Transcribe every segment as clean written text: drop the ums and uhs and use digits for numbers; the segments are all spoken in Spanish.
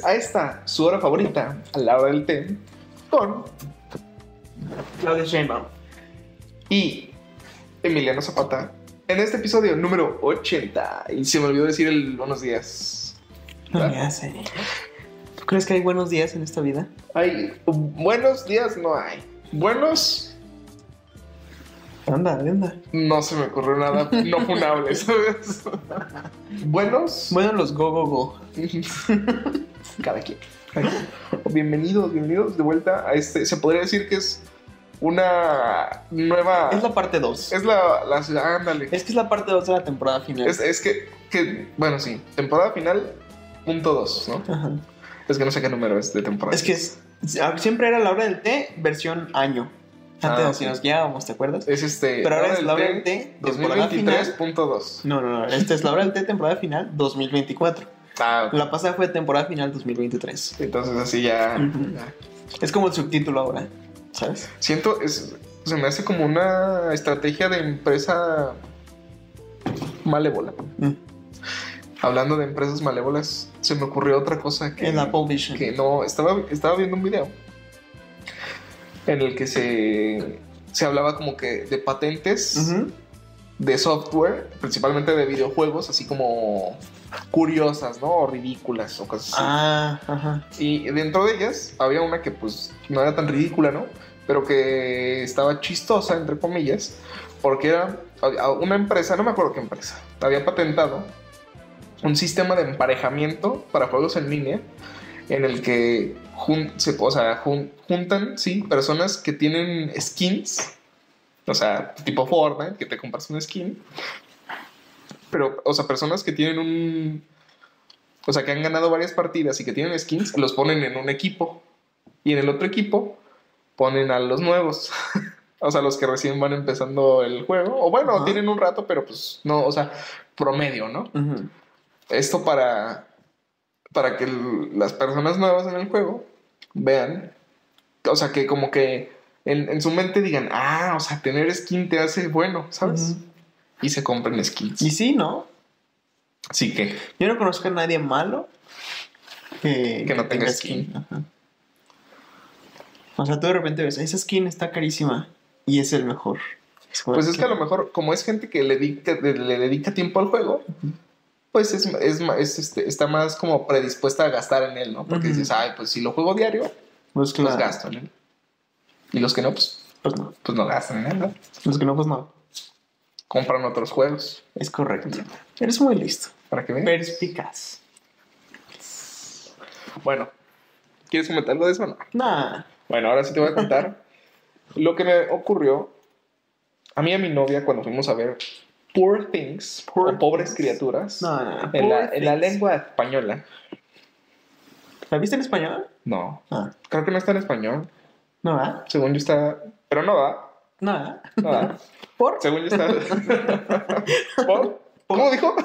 a esta, su hora favorita, a la hora del té, con Claudia Sheinbaum y Emiliano Zapata, en este episodio número 80. Y se me olvidó decir el buenos días. No me hace. ¿Tú crees que hay buenos días en esta vida? Hay buenos días, no hay. Buenos, Anda. no se me ocurrió nada no funable, ¿sabes? Buenos, Bueno, los go. cada quien. Bienvenidos de vuelta a este. Se podría decir que es una nueva. Es la parte 2. Es la ciudad, ándale. Es que es la parte 2 de la temporada final. Es que, bueno, sí, temporada final, punto 2, ¿no? Ajá. Es que no sé qué número es de temporada. Es que siempre era la hora del té versión año. Antes así sí. nos guiábamos, ¿te acuerdas? Es Pero ahora es la hora del té temporada final. 2023.2. No. Esta es la hora del té temporada final 2024. Ah, ok. La pasada fue temporada final 2023. Entonces así ya, Ujú. ya. Es como el subtítulo ahora, ¿sabes? Siento, se me hace como una estrategia de empresa malévola. Hablando de empresas malévolas, se me ocurrió otra cosa que... En Apple Vision. Que no, estaba viendo un video en el que se hablaba como que de patentes Ujú. de software, principalmente de videojuegos, así como curiosas, ¿no? O ridículas o cosas así. Ajá. Y dentro de ellas había una que pues no era tan ridícula, ¿no? Pero que estaba chistosa, entre comillas, porque era una empresa, no me acuerdo qué empresa, había patentado un sistema de emparejamiento para juegos en línea en el que juntan, sí, personas que tienen skins, o sea, tipo Fortnite, que te compras un skin, pero, o sea, personas que tienen o sea, que han ganado varias partidas y que tienen skins, los ponen en un equipo y en el otro equipo ponen a los nuevos. O sea, los que recién van empezando el juego, o bueno, Ajá. tienen un rato, pero pues no, o sea, promedio, ¿no? Ujú. Esto para que las personas nuevas en el juego vean, o sea, que como que en su mente digan, o sea, tener skin te hace bueno, ¿sabes? Ujú. Y se compren skins. Y sí, ¿no? Así que Yo no conozco a nadie malo que no tenga skin. Ajá. O sea, tú de repente ves, esa skin está carísima y es el mejor. pues es que a lo mejor, como es gente que le dedica tiempo al juego, pues está más como predispuesta a gastar en él, ¿no? Porque Ujú. dices, pues si lo juego diario, Pues pues claro. gasto en él. Y los que no, Pues no. pues no gastan en él, ¿no? Los que no, pues no. Compran otros juegos. Es correcto. Eres muy listo. Para que vean. Perspicaz. Bueno, ¿quieres comentar algo de eso o no? Nah. Bueno, ahora sí te voy a contar lo que me ocurrió a mí y a mi novia cuando fuimos a ver Poor Things, o Pobres Criaturas, No. en la lengua española. ¿La viste en español? No, Ah. creo que no está en español. No, ¿ah? Según yo está... Pero no va. No. No va. ¿Por? Según yo está... ¿Por? ¿Cómo dijo?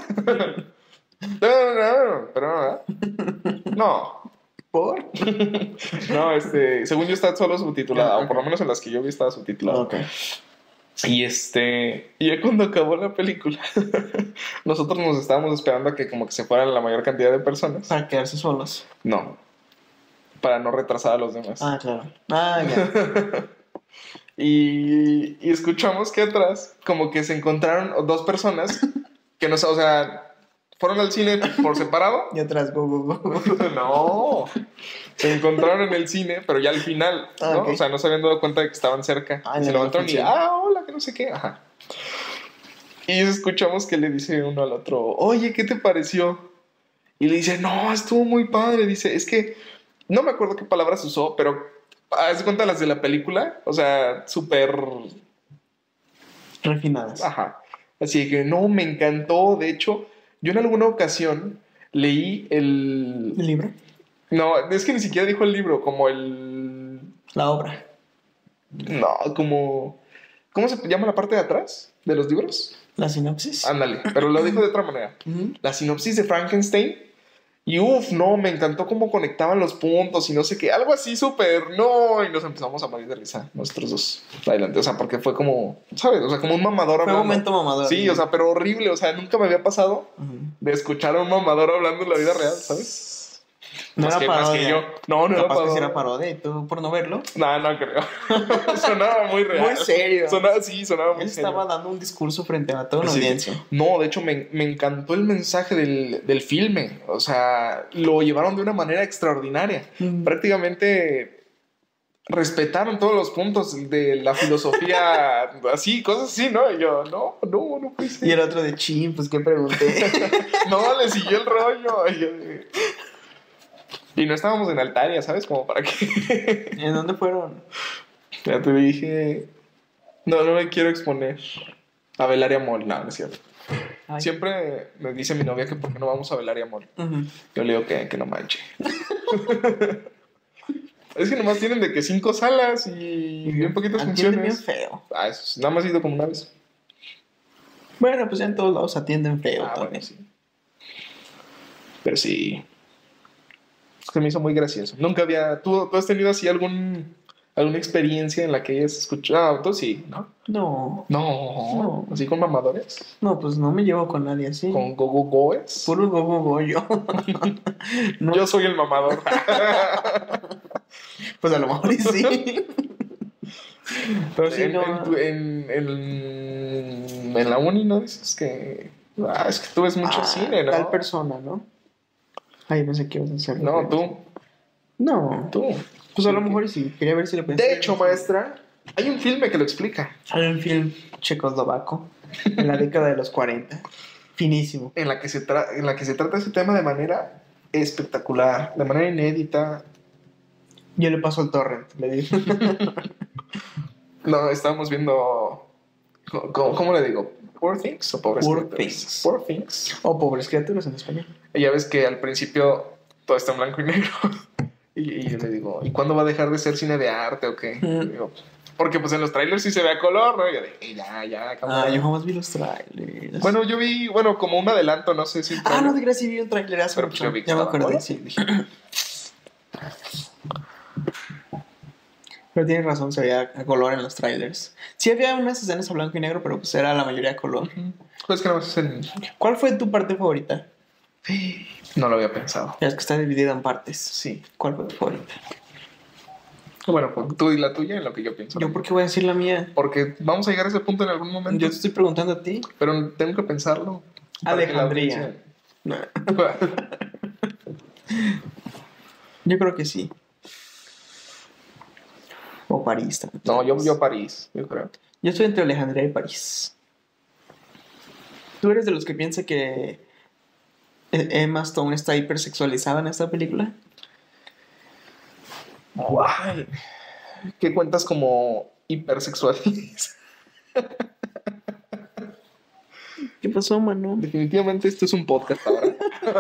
No, pero no va. No. ¿Por? No, según yo está solo subtitulada, Ok. o por lo menos en las que yo vi estaba subtitulada. Ok. Y ya cuando acabó la película, nosotros nos estábamos esperando a que como que se fueran la mayor cantidad de personas. Para quedarse solos. No, para no retrasar a los demás. Ah, claro. Ah, ya. Y escuchamos que atrás como que se encontraron dos personas que no, o sea, fueron al cine por separado. Y atrás, go. No, se encontraron en el cine, pero ya al final, Ah, ¿no? ok. O sea, no se habían dado cuenta de que estaban cerca. Ah, Y se en la levantaron y, función. hola, que no sé qué, ajá. Y escuchamos que le dice uno al otro, oye, ¿qué te pareció? Y le dice, no, estuvo muy padre. Dice, es que, no me acuerdo qué palabras usó, pero haz de cuenta las de la película, o sea, súper, Refinadas. ajá. Así que, no, me encantó. De hecho, yo en alguna ocasión leí ¿El libro? No, es que ni siquiera dijo el libro, como el... La obra. No, como... ¿Cómo se llama la parte de atrás de los libros? La sinopsis. Ándale, pero lo dijo de otra manera. Ujú. La sinopsis de Frankenstein. Y no, me encantó cómo conectaban los puntos y no sé qué. Algo así súper, no. Y nos empezamos a morir de risa, nosotros dos. Adelante, o sea, porque fue como, ¿sabes? O sea, como un mamador Fue un hablando. momento mamador. Sí, o sea, pero horrible. O sea, nunca me había pasado Ujú. de escuchar a un mamador hablando en la vida real, ¿sabes? No Más era que- más que parodia. yo. No era Capaz que sí parodia. era parodia y tú por no verlo. No creo. Sonaba muy real. Muy serio. Sonaba muy Él serio. estaba dando un discurso frente a toda una Sí. audiencia. No, de hecho me encantó el mensaje del filme. O sea, lo llevaron de una manera extraordinaria. Mm. Prácticamente respetaron todos los puntos de la filosofía, así, cosas así, ¿no? Y yo, no puede ser. Y el otro de chin, pues qué pregunté. No, le siguió el rollo. Y no estábamos en Altaria, ¿sabes? Como para qué. ¿En dónde fueron? Ya te dije. No me quiero exponer. A Belaria Mall, no es cierto. Ay. Siempre me dice mi novia que por qué no vamos a Belaria Mall. Ujú. Yo le digo que no manche. Es que nomás tienen de que 5 salas y bien poquitas Atienden bien funciones. feo. Ah, eso, nada más he ido como una vez. Bueno, pues ya en todos lados atienden feo Ah, también. bueno, sí. Pero sí. Se me hizo muy gracioso. Nunca había. ¿Tú has tenido así alguna experiencia en la que hayas escuchado? Tú sí, ¿no? No, No. Así con mamadores. no, pues no me llevo con nadie así. Con goes. Puro goyo. No, Yo soy el mamador. pues a lo mejor y sí. Pero sí, en, no. en la uni, ¿no? Dices que. Es que tú ves mucho cine, ¿no? Tal persona, ¿no? Ay, pensé que ibas a hacer. No, tú. No. Pues a lo mejor y sí. Quería ver si lo pensé. De hecho, maestra, hay un filme que lo explica. Hay un film checoslovaco en la década de los 40. Finísimo. En la que se trata ese tema de manera espectacular, de manera inédita. Yo le paso el torrent, le digo. No, estábamos viendo. ¿Cómo le digo? ¿Poor Things o Pobres Poor Criaturas? Things. Poor Things. O pobres criaturas en español. Y ya ves que al principio todo está en blanco y negro. Y yo le digo, ¿y cuándo va a dejar de ser cine de arte o qué? Mm. Y digo, porque pues en los trailers sí se ve a color, ¿no? Y yo de, ya, cabrón. Yo jamás vi los trailers. Bueno, yo vi, como un adelanto, no sé si un no trailer. te creas, sí vi un trailer hace Pero pues mucho. yo vi que Ya me estaba acordé, bueno. sí. Dije. Pero tienes razón, se veía a color en los trailers. Sí había unas escenas a blanco y negro, pero pues era la mayoría a color. Pues que no es el... ¿Cuál fue tu parte favorita? No lo había pensado. Ya es que está dividida en partes. Sí. ¿Cuál fue tu favorita? Bueno, pues tú y la tuya en lo que yo pienso. ¿Yo por qué voy a decir la mía? Porque vamos a llegar a ese punto en algún momento. Yo te estoy preguntando a ti. Pero tengo que pensarlo. Para que la Alejandría. audiencia- Yo creo que sí. O París también. No, yo París, yo creo. Yo estoy entre Alejandría y París. ¿Tú eres de los que piensa que Emma Stone está hipersexualizada en esta película? Guay. ¿Qué cuentas como hipersexuales? ¿Qué pasó, mano? Definitivamente esto es un podcast ahora.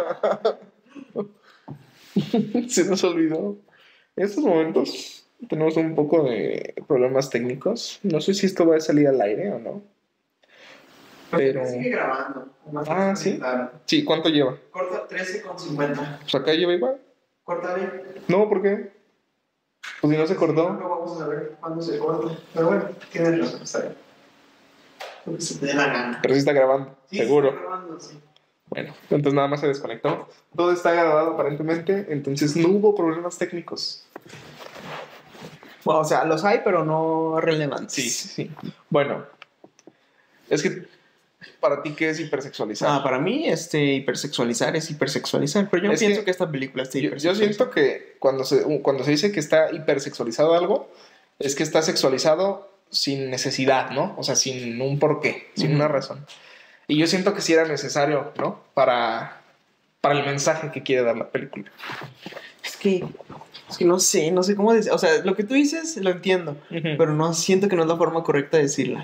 Se nos olvidó. En estos momentos tenemos un poco de problemas técnicos. No sé si esto va a salir al aire o no. Pero... Sigue grabando. Ah, ¿sí? Sí, ¿cuánto lleva? Corta 13,50. Pues acá lleva igual. Córtale. No, ¿por qué? Pues si no se cortó. No vamos a ver cuándo se corta. Pero bueno, tienes razón, está bien. Lo que se te dé la gana. Pero sí está grabando, Sí, seguro. está grabando, sí. Bueno, entonces nada más se desconectó. Todo está grabado aparentemente, entonces no hubo problemas técnicos. Bueno, o sea, los hay, pero no relevantes. Sí. Bueno, es que para ti, ¿qué es hipersexualizar? Para mí, hipersexualizar es hipersexualizar. Pero yo no Es pienso que que esta película esté yo hipersexualizada. siento que cuando se dice que está hipersexualizado algo, es que está sexualizado sin necesidad, ¿no? O sea, sin un porqué, sin una razón. Y yo siento que sí era necesario, ¿no? Para el mensaje que quiere dar la película. Es que no sé cómo decir. O sea, lo que tú dices lo entiendo, pero no siento que no es la forma correcta de decirla.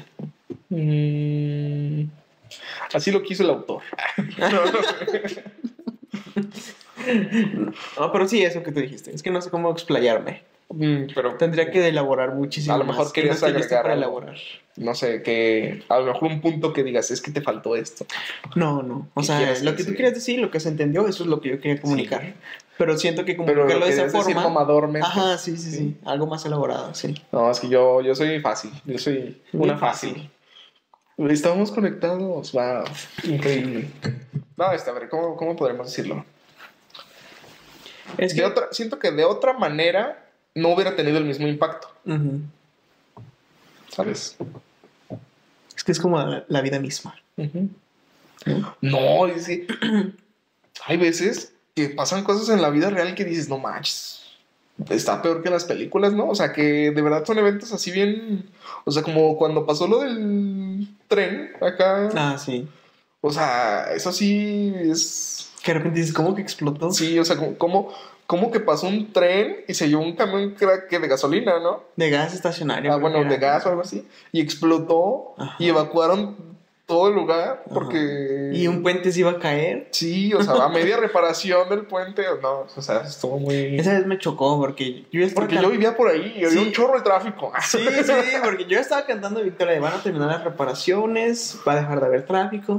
Así lo quiso el autor. No, pero sí, eso que tú dijiste. Es que no sé cómo explayarme. Pero Tendría que elaborar muchísimo a lo mejor más. querías No estoy listo agregar para algo. elaborar. no sé, que a lo mejor un punto que digas, es que te faltó esto. No. O ¿Qué sea, quieres lo que tú decir? querías decir, lo que se entendió, eso es lo que yo quería comunicar. Sí. Pero siento que Pero comunicarlo lo de esa querías decir forma. mamadormente. Ajá, sí. Algo más elaborado, sí. No, es que yo soy fácil. Yo soy Muy una fácil. Estamos conectados. Wow. Increíble. No, a ver, ¿cómo podremos decirlo? Es que... Siento que de otra manera no hubiera tenido el mismo impacto, Ujú. ¿sabes? Es que es como la vida misma. Ujú. ¿No? No, es que hay veces que pasan cosas en la vida real que dices, no manches, está peor que las películas, ¿no? O sea, que de verdad son eventos así bien, o sea, como cuando pasó lo del tren acá, Ah, sí. o sea, eso sí es, Que de repente dices, ¿cómo que explotó? sí, o sea, como que pasó un tren y se llevó un camión que era que de gasolina, ¿no? De gas estacionario. Ah, creo bueno, que de era. gas o algo así, y explotó Ajá. y evacuaron todo el lugar Ajá. porque... Y un puente se iba a caer. Sí, o sea, a media reparación del puente, no, o sea, estuvo muy... Esa vez me chocó porque yo ya estaba Porque yo vivía por ahí y había Sí. un chorro de tráfico. Sí, sí, porque yo estaba cantando Victoria, van a terminar las reparaciones, va a dejar de haber tráfico.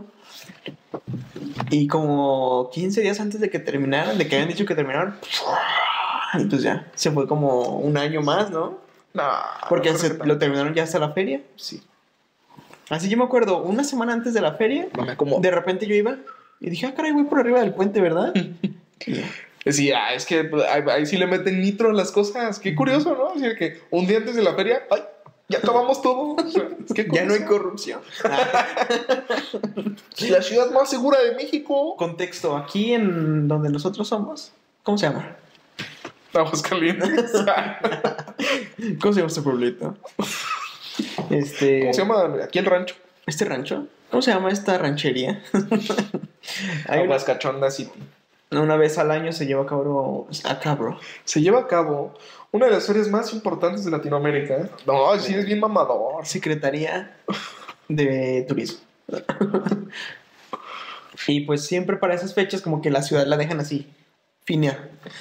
Y como 15 días antes de que terminaran, de que habían dicho que terminaron, y pues ya, se fue como un año más, ¿no? No, Porque no creo que lo tanto. terminaron ya hasta la feria. Sí, Así yo me acuerdo, una semana antes de la feria, no me acomodo. de repente yo iba y dije, ah, caray, voy por arriba del puente, ¿verdad? Y ya. Decía, es que ahí sí le meten nitro a las cosas. Qué curioso, ¿no? Es decir, que un día antes de la feria, ¡ay! Ya acabamos todo. O sea, es que Ya no hay curioso. corrupción. La ciudad más segura de México. Contexto, aquí en donde nosotros somos, ¿cómo se llama? Aguascalientes. ¿Cómo se llama este pueblito? ¿Cómo se llama aquí el rancho? ¿Este rancho? ¿Cómo se llama esta ranchería? Hay Aguascachonda City. una vez al año se lleva a cabo. Se lleva a cabo una de las ferias más importantes de Latinoamérica. No, sí es bien mamador. Secretaría de Turismo. Y pues siempre para esas fechas como que la ciudad la dejan así, fina.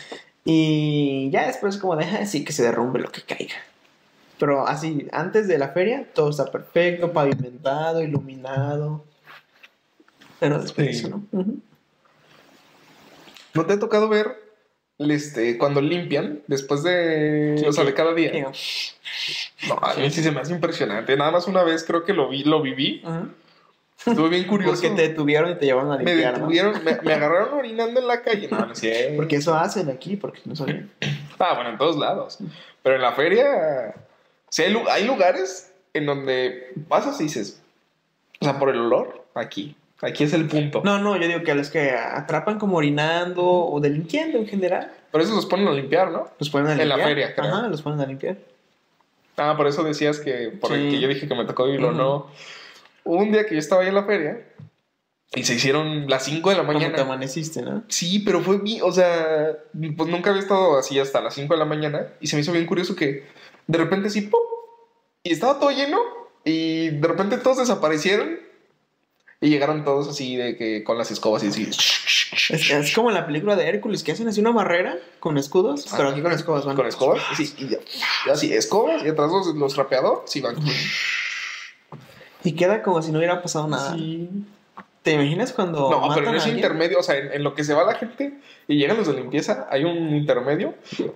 Y ya después como deja así que se derrumbe lo que caiga. Pero así, antes de la feria, todo está perfecto, pavimentado, iluminado. Pero después de Sí. eso, ¿no? Ujú. ¿No te ha tocado ver cuando limpian después de, Sí, o sea, que- de cada día? que- No, a mí sí se me hace impresionante. Nada más una vez creo que lo viví. Ujú. Estuve bien curioso. Porque te detuvieron y te llevaron a Me limpiar, ¿no? detuvieron, me agarraron orinando en la calle. No, no es cierto. Porque eso hacen aquí, porque no sabían. Ah, bueno, en todos lados. Pero en la feria, sí hay lugares en donde pasas y dices, o sea, por el olor, aquí es el punto. No, yo digo que a los que atrapan como orinando o delinquiendo en general, Por eso los ponen a limpiar, ¿no? los ponen a En la limpiar. feria, creo. Ajá, los ponen a limpiar. Ah, por eso decías que, por el Sí. que yo dije que me tocó vivirlo, Ujú. no. Hubo un día que yo estaba ahí en la feria y se hicieron las 5 de la Como te mañana. amaneciste, ¿no? Sí, pero fue o sea, pues nunca había estado así hasta las 5 de la mañana y se me hizo bien curioso que de repente así, ¡pum! Y estaba todo lleno y de repente todos desaparecieron y llegaron todos así de que con las escobas y así. Es como en la película de Hércules, que hacen así una barrera con escudos, pero aquí con escobas van. Con escobas, sí, y así, escobas y atrás los trapeadores y van. Y queda como si no hubiera pasado nada. Sí. ¿Te imaginas cuando No, matan pero en a ese alguien? intermedio, o sea, en lo que se va la gente y llegan los de limpieza, hay un intermedio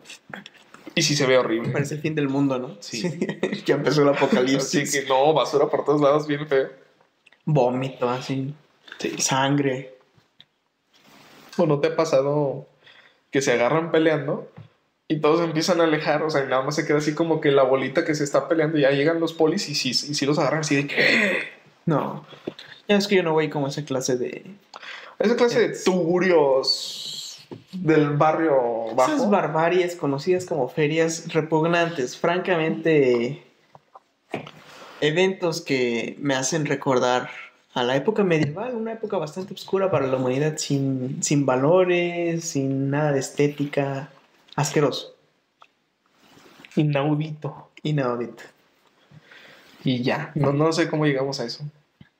y sí se ve horrible. Parece el fin del mundo, ¿no? Sí. Ya empezó el Así apocalipsis. que no, basura por todos lados, bien feo. Vómito, así. Sí. Sangre. ¿O no te ha pasado que se agarran peleando y todos empiezan a alejar? O sea, y nada más se queda así como que la bolita que se está peleando y ya llegan los polis y sí los agarran así de que... No. Ya es que yo no voy como a esa clase de... Esa clase de tugurios del barrio bajo. Esas barbaries conocidas como ferias repugnantes. Francamente, eventos que me hacen recordar a la época medieval, una época bastante oscura para la humanidad, sin valores, sin nada de estética. Asqueroso. Inaudito. Inaudito. Y ya, no sé cómo llegamos a eso.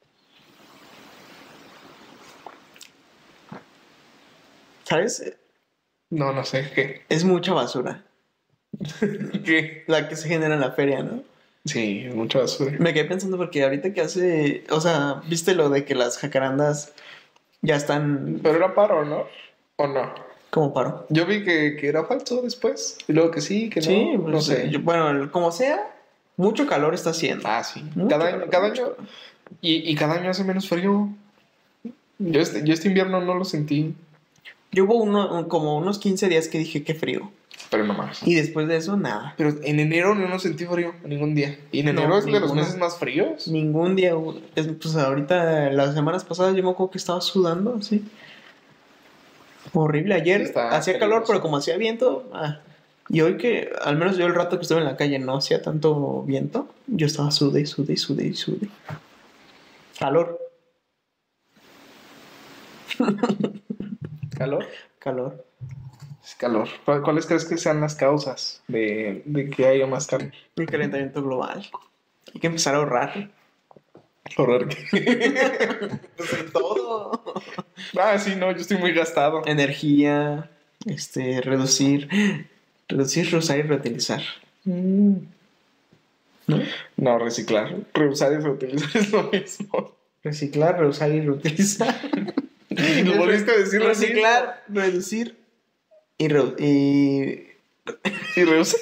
¿Sabes? No sé, ¿qué? Es mucha basura ¿Qué? la que se genera en la feria, ¿no? Sí, mucha basura. Me quedé pensando porque ahorita que hace... O sea, ¿viste lo de que las jacarandas ya están Pero era paro, ¿no? ¿O no? como paro? Yo vi que era falso después. Y luego que sí, que no. Sí, no pues, sé. bueno, como sea, mucho calor está haciendo. Ah, sí. Mucho Cada calor, año. mucho calor. Y cada año hace menos frío. Yo este invierno no lo sentí. Yo hubo como unos 15 días que dije qué frío. Pero no más. Y después de eso, nada. Pero en enero no sentí frío ningún día. Y en No, enero es de los ninguno. meses más fríos. Ningún día hubo. Pues ahorita, las semanas pasadas, yo me acuerdo que estaba sudando así. Horrible. Ayer Sí, está hacía calor, peligroso. pero como hacía viento. Y hoy que, al menos yo el rato que estuve en la calle no hacía tanto viento, yo estaba sude, sude, sude, sude. Calor, ¿Calor? calor. Es calor. ¿Cuáles crees que sean las causas de que haya más calor? El calentamiento global. Hay que empezar a ahorrar. Horror que... Pues en todo. Ah, sí, no, yo estoy muy gastado. Energía, reducir, reusar y reutilizar. ¿No? No, reciclar. Reusar y reutilizar es lo mismo. Reciclar, reusar y reutilizar. Y lo volviste a decir así. Reciclar, reducir y Y reusar.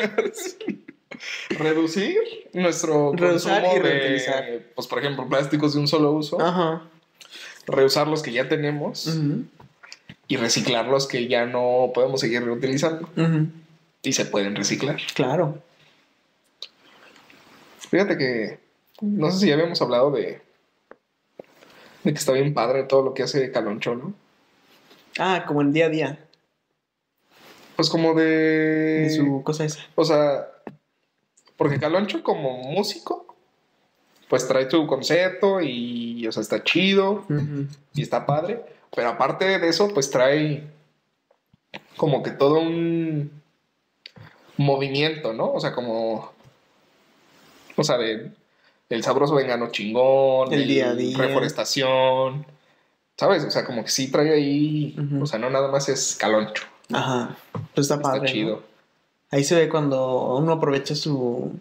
Reducir nuestro Reusar consumo y reutilizar. pues por ejemplo, plásticos de un solo uso. Ajá. Reusar los que ya tenemos. Ujú, Y reciclar los que ya no podemos seguir reutilizando. ujú. Y se pueden reciclar. Claro. Fíjate que no sé si ya habíamos hablado de que está bien padre todo lo que hace Caloncho, ¿no? Como el día a día Pues como de su cosa esa. O sea, porque Caloncho como músico, pues trae su concepto y, o sea, está chido Ujú. y está padre. Pero aparte de eso, pues trae como que todo un movimiento, ¿no? O sea, como... O sea, del sabroso vegano chingón, El del día a día. reforestación, ¿sabes? O sea, como que sí trae ahí... Ujú. O sea, no nada más es Caloncho. Ajá. Pues está padre, Está chido. ¿no? Ahí se ve cuando uno aprovecha su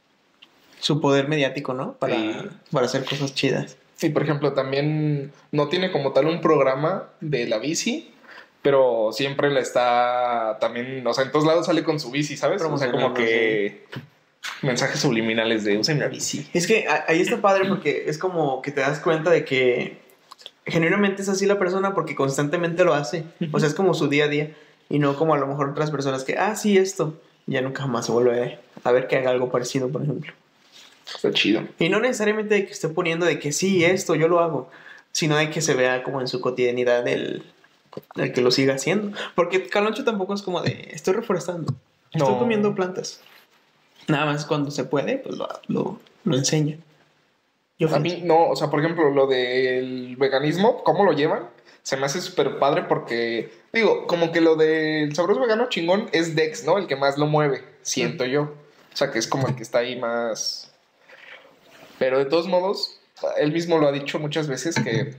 poder mediático, ¿no? Sí. Para hacer cosas chidas. Y por ejemplo, también no tiene como tal un programa de la bici, pero siempre la está también, o sea, en todos lados sale con su bici, ¿sabes? O sea, como que mensajes subliminales de usen la bici. Es que ahí está padre porque es como que te das cuenta de que genuinamente es así la persona porque constantemente lo hace. O sea, es como su día a día. Y no como a lo mejor otras personas que, sí, esto. Y ya nunca jamás se vuelve a ver que haga algo parecido, por ejemplo. Está chido. Y no necesariamente de que esté poniendo de que sí, esto yo lo hago, sino de que se vea como en su cotidianidad el que lo siga haciendo. Porque Caloncho tampoco es como de, estoy reforestando, estoy No. comiendo plantas. Nada más cuando se puede, pues lo enseña. A mí no, o sea, por ejemplo, lo del veganismo, ¿cómo lo llevan? Se me hace súper padre porque, digo, como que lo del sabroso vegano chingón es Dex, ¿no? El que más lo mueve, siento yo. O sea, que es como el que está ahí más... Pero de todos modos, él mismo lo ha dicho muchas veces que,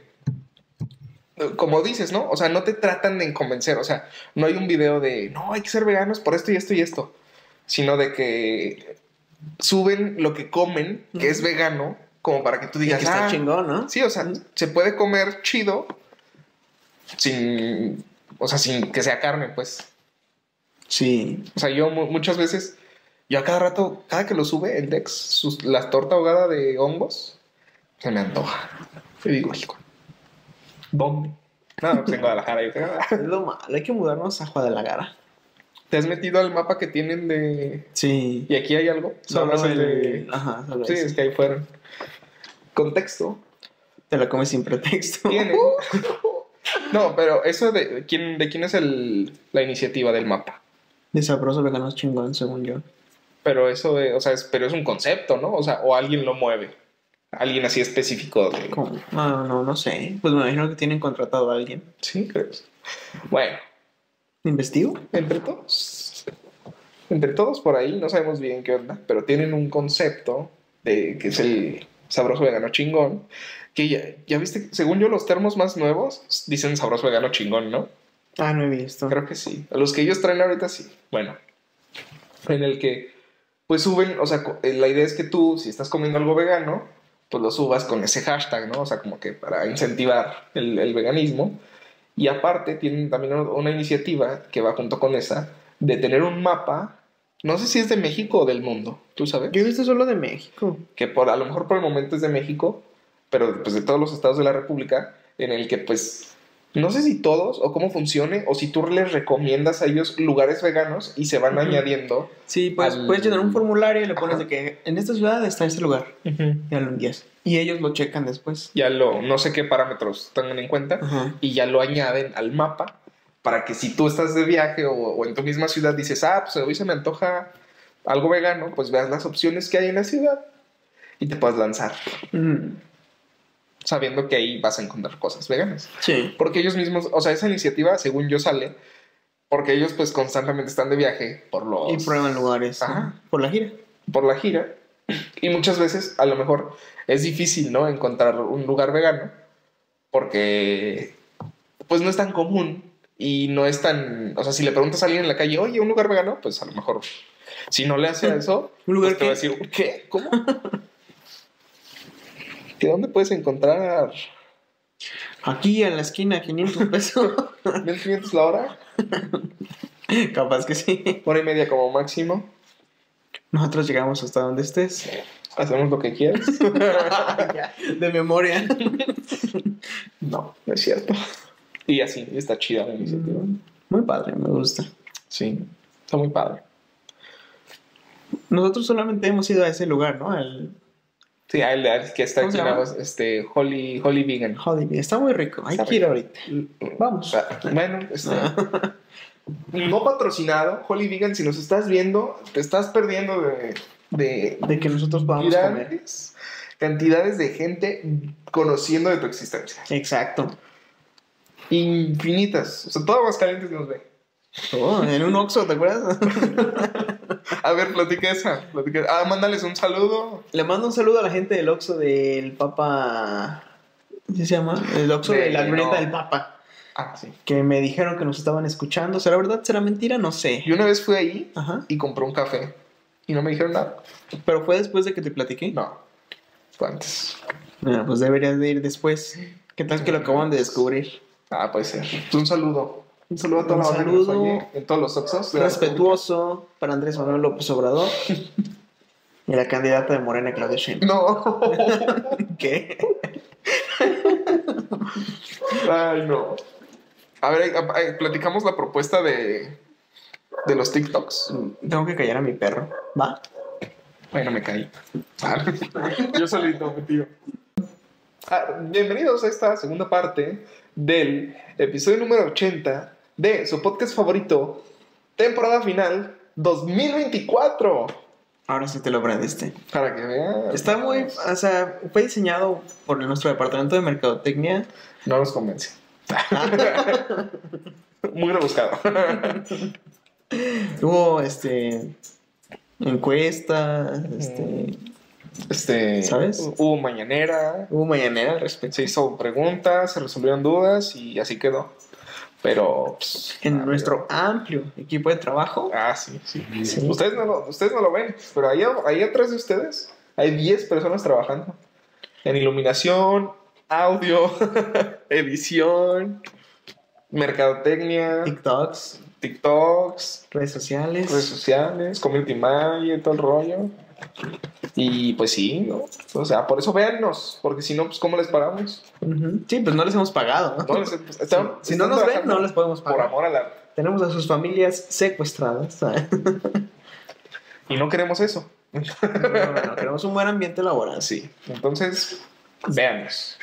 como dices, ¿no? O sea, no te tratan de convencer. O sea, no hay un video de, no, hay que ser veganos por esto y esto y esto. Sino de que suben lo que comen, que es vegano, como para que tú Y digas, que está chingón, ¿no? sí, o sea, se puede comer chido sin, o sea, sin que sea carne, pues. Sí. O sea, yo muchas veces, yo a cada rato, cada que lo sube el Dex, la torta ahogada de hongos, se me antoja. Yo digo, hijo, ¿dónde? No, pues en Guadalajara. Es lo malo, hay que mudarnos a Guadalajara. ¿Te has metido al mapa que tienen de...? Sí. ¿Y aquí hay algo? Solo Nada más el Ajá, solo Sí, ese. es que ahí fueron. Contexto. Te la comes sin pretexto. Tienen. No, pero eso de quién es la iniciativa del mapa. De sabroso vegano chingón, según yo. Pero eso de, o sea, pero es un concepto, ¿no? O sea, o alguien lo mueve. Alguien así específico de... ¿Cómo? No sé. Pues me imagino que tienen contratado a alguien. Sí, crees. Bueno, ¿Investigo? entre todos por ahí, no sabemos bien qué onda, pero tienen un concepto de que es el sabroso vegano chingón, que ya viste, según yo los termos más nuevos dicen sabroso vegano chingón, ¿no? No he visto. Creo que sí. A los que ellos traen ahorita sí. Bueno, en el que pues suben, o sea, la idea es que tú, si estás comiendo algo vegano, pues lo subas con ese hashtag, ¿no? O sea, como que para incentivar el veganismo. Y aparte tienen también una iniciativa que va junto con esa, de tener un mapa, no sé si es de México o del mundo, ¿tú sabes? Yo he visto solo de México. Que a lo mejor por el momento es de México, pero pues de todos los estados de la República, en el que pues No sé si todos o cómo funcione o si tú les recomiendas a ellos lugares veganos y se van añadiendo. Sí, pues al- puedes llenar un formulario y le pones Ajá. de que en esta ciudad está este lugar. Ya lo envías. Y ellos lo checan después. No sé qué parámetros tengan en cuenta Ajá. y ya lo añaden al mapa para que si tú estás de viaje o en tu misma ciudad dices, pues hoy se me antoja algo vegano, pues veas las opciones que hay en la ciudad y te puedas lanzar, sabiendo que ahí vas a encontrar cosas veganas. Sí. Porque ellos mismos, o sea, esa iniciativa, según yo, sale porque ellos pues constantemente están de viaje Y prueban lugares. Ajá. Por la gira. por la gira y muchas veces a lo mejor es difícil, ¿no? Encontrar un lugar vegano porque pues no es tan común y no es tan, o sea, si le preguntas a alguien en la calle, oye, un lugar vegano, pues a lo mejor si no le hace eso, ¿Un lugar pues te va a decir, ¿qué? ¿Cómo? ¿Que dónde puedes encontrar Aquí en la esquina, 500 pesos. 1.500 la hora? Capaz que sí. Hora y media como máximo. Nosotros llegamos hasta donde estés. Hacemos lo que quieras. Ya, de memoria. No es cierto. Y así, está chida la iniciativa. Muy padre, me gusta. Sí, está muy padre. Nosotros solamente hemos ido a ese lugar, ¿no? Al Sí, el que está ¿Cómo aquí se en llama? Holy Vegan. Holiday. Está muy rico. Hay Está que ir ahorita. Vamos. Bueno, no patrocinado, Holy Vegan, si nos estás viendo, te estás perdiendo De que nosotros podamos comer. grandes cantidades de gente conociendo de tu existencia. Exacto. Infinitas. O sea, todo Aguascalientes nos ve. Oh, en un Oxxo, ¿te acuerdas? A ver, platica esa. Mándales un saludo. Le mando un saludo a la gente del Oxxo del Papa. ¿Qué se llama? El Oxxo de la glorieta del Papa. Sí. Que me dijeron que nos estaban escuchando. ¿Será verdad? ¿Será mentira? No sé. Yo una vez fui ahí Ajá. y compré un café. Y no me dijeron nada. ¿Pero fue después de que te platiqué? No. Fue antes. Bueno, pues deberías de ir después. ¿Qué tal que lo acaban de descubrir? Puede ser. Un saludo. Un saludo a toda la Un banda que nos saludo oye en todos los Oxxos. de la respetuoso para Andrés Manuel López Obrador y la candidata de Morena, Claudia Sheinbaum. No. ¿Qué? Ay, no. A ver, platicamos la propuesta de los TikToks. Tengo que callar a mi perro. ¿Va? Bueno, me caí. Yo solito, metido. Bienvenidos a esta segunda parte del episodio número 80 de su podcast favorito, temporada final 2024. Ahora sí te lo aprendiste. Para que vean. Está muy... O sea, fue diseñado por nuestro departamento de mercadotecnia. No nos convence. Muy rebuscado. Hubo, encuestas, ¿sabes? Hubo mañanera, Hubo mañanera al respecto. se hizo preguntas, se resolvieron dudas y así quedó. Pero pues, En nuestro amplio equipo de trabajo. sí. Sí. Ustedes no lo ven, pero ahí atrás de ustedes hay 10 personas trabajando en iluminación, audio, edición, mercadotecnia, TikToks, Redes sociales. redes sociales, community manager, todo el rollo. Y pues sí, ¿no? O sea, por eso véannos, porque si no, pues ¿cómo les pagamos? Sí, pues no les hemos pagado. No, Si no nos ven, no les podemos por pagar. amor al arte. Tenemos a sus familias secuestradas. Y no queremos eso. No, queremos un buen ambiente laboral. Sí, entonces, véanos.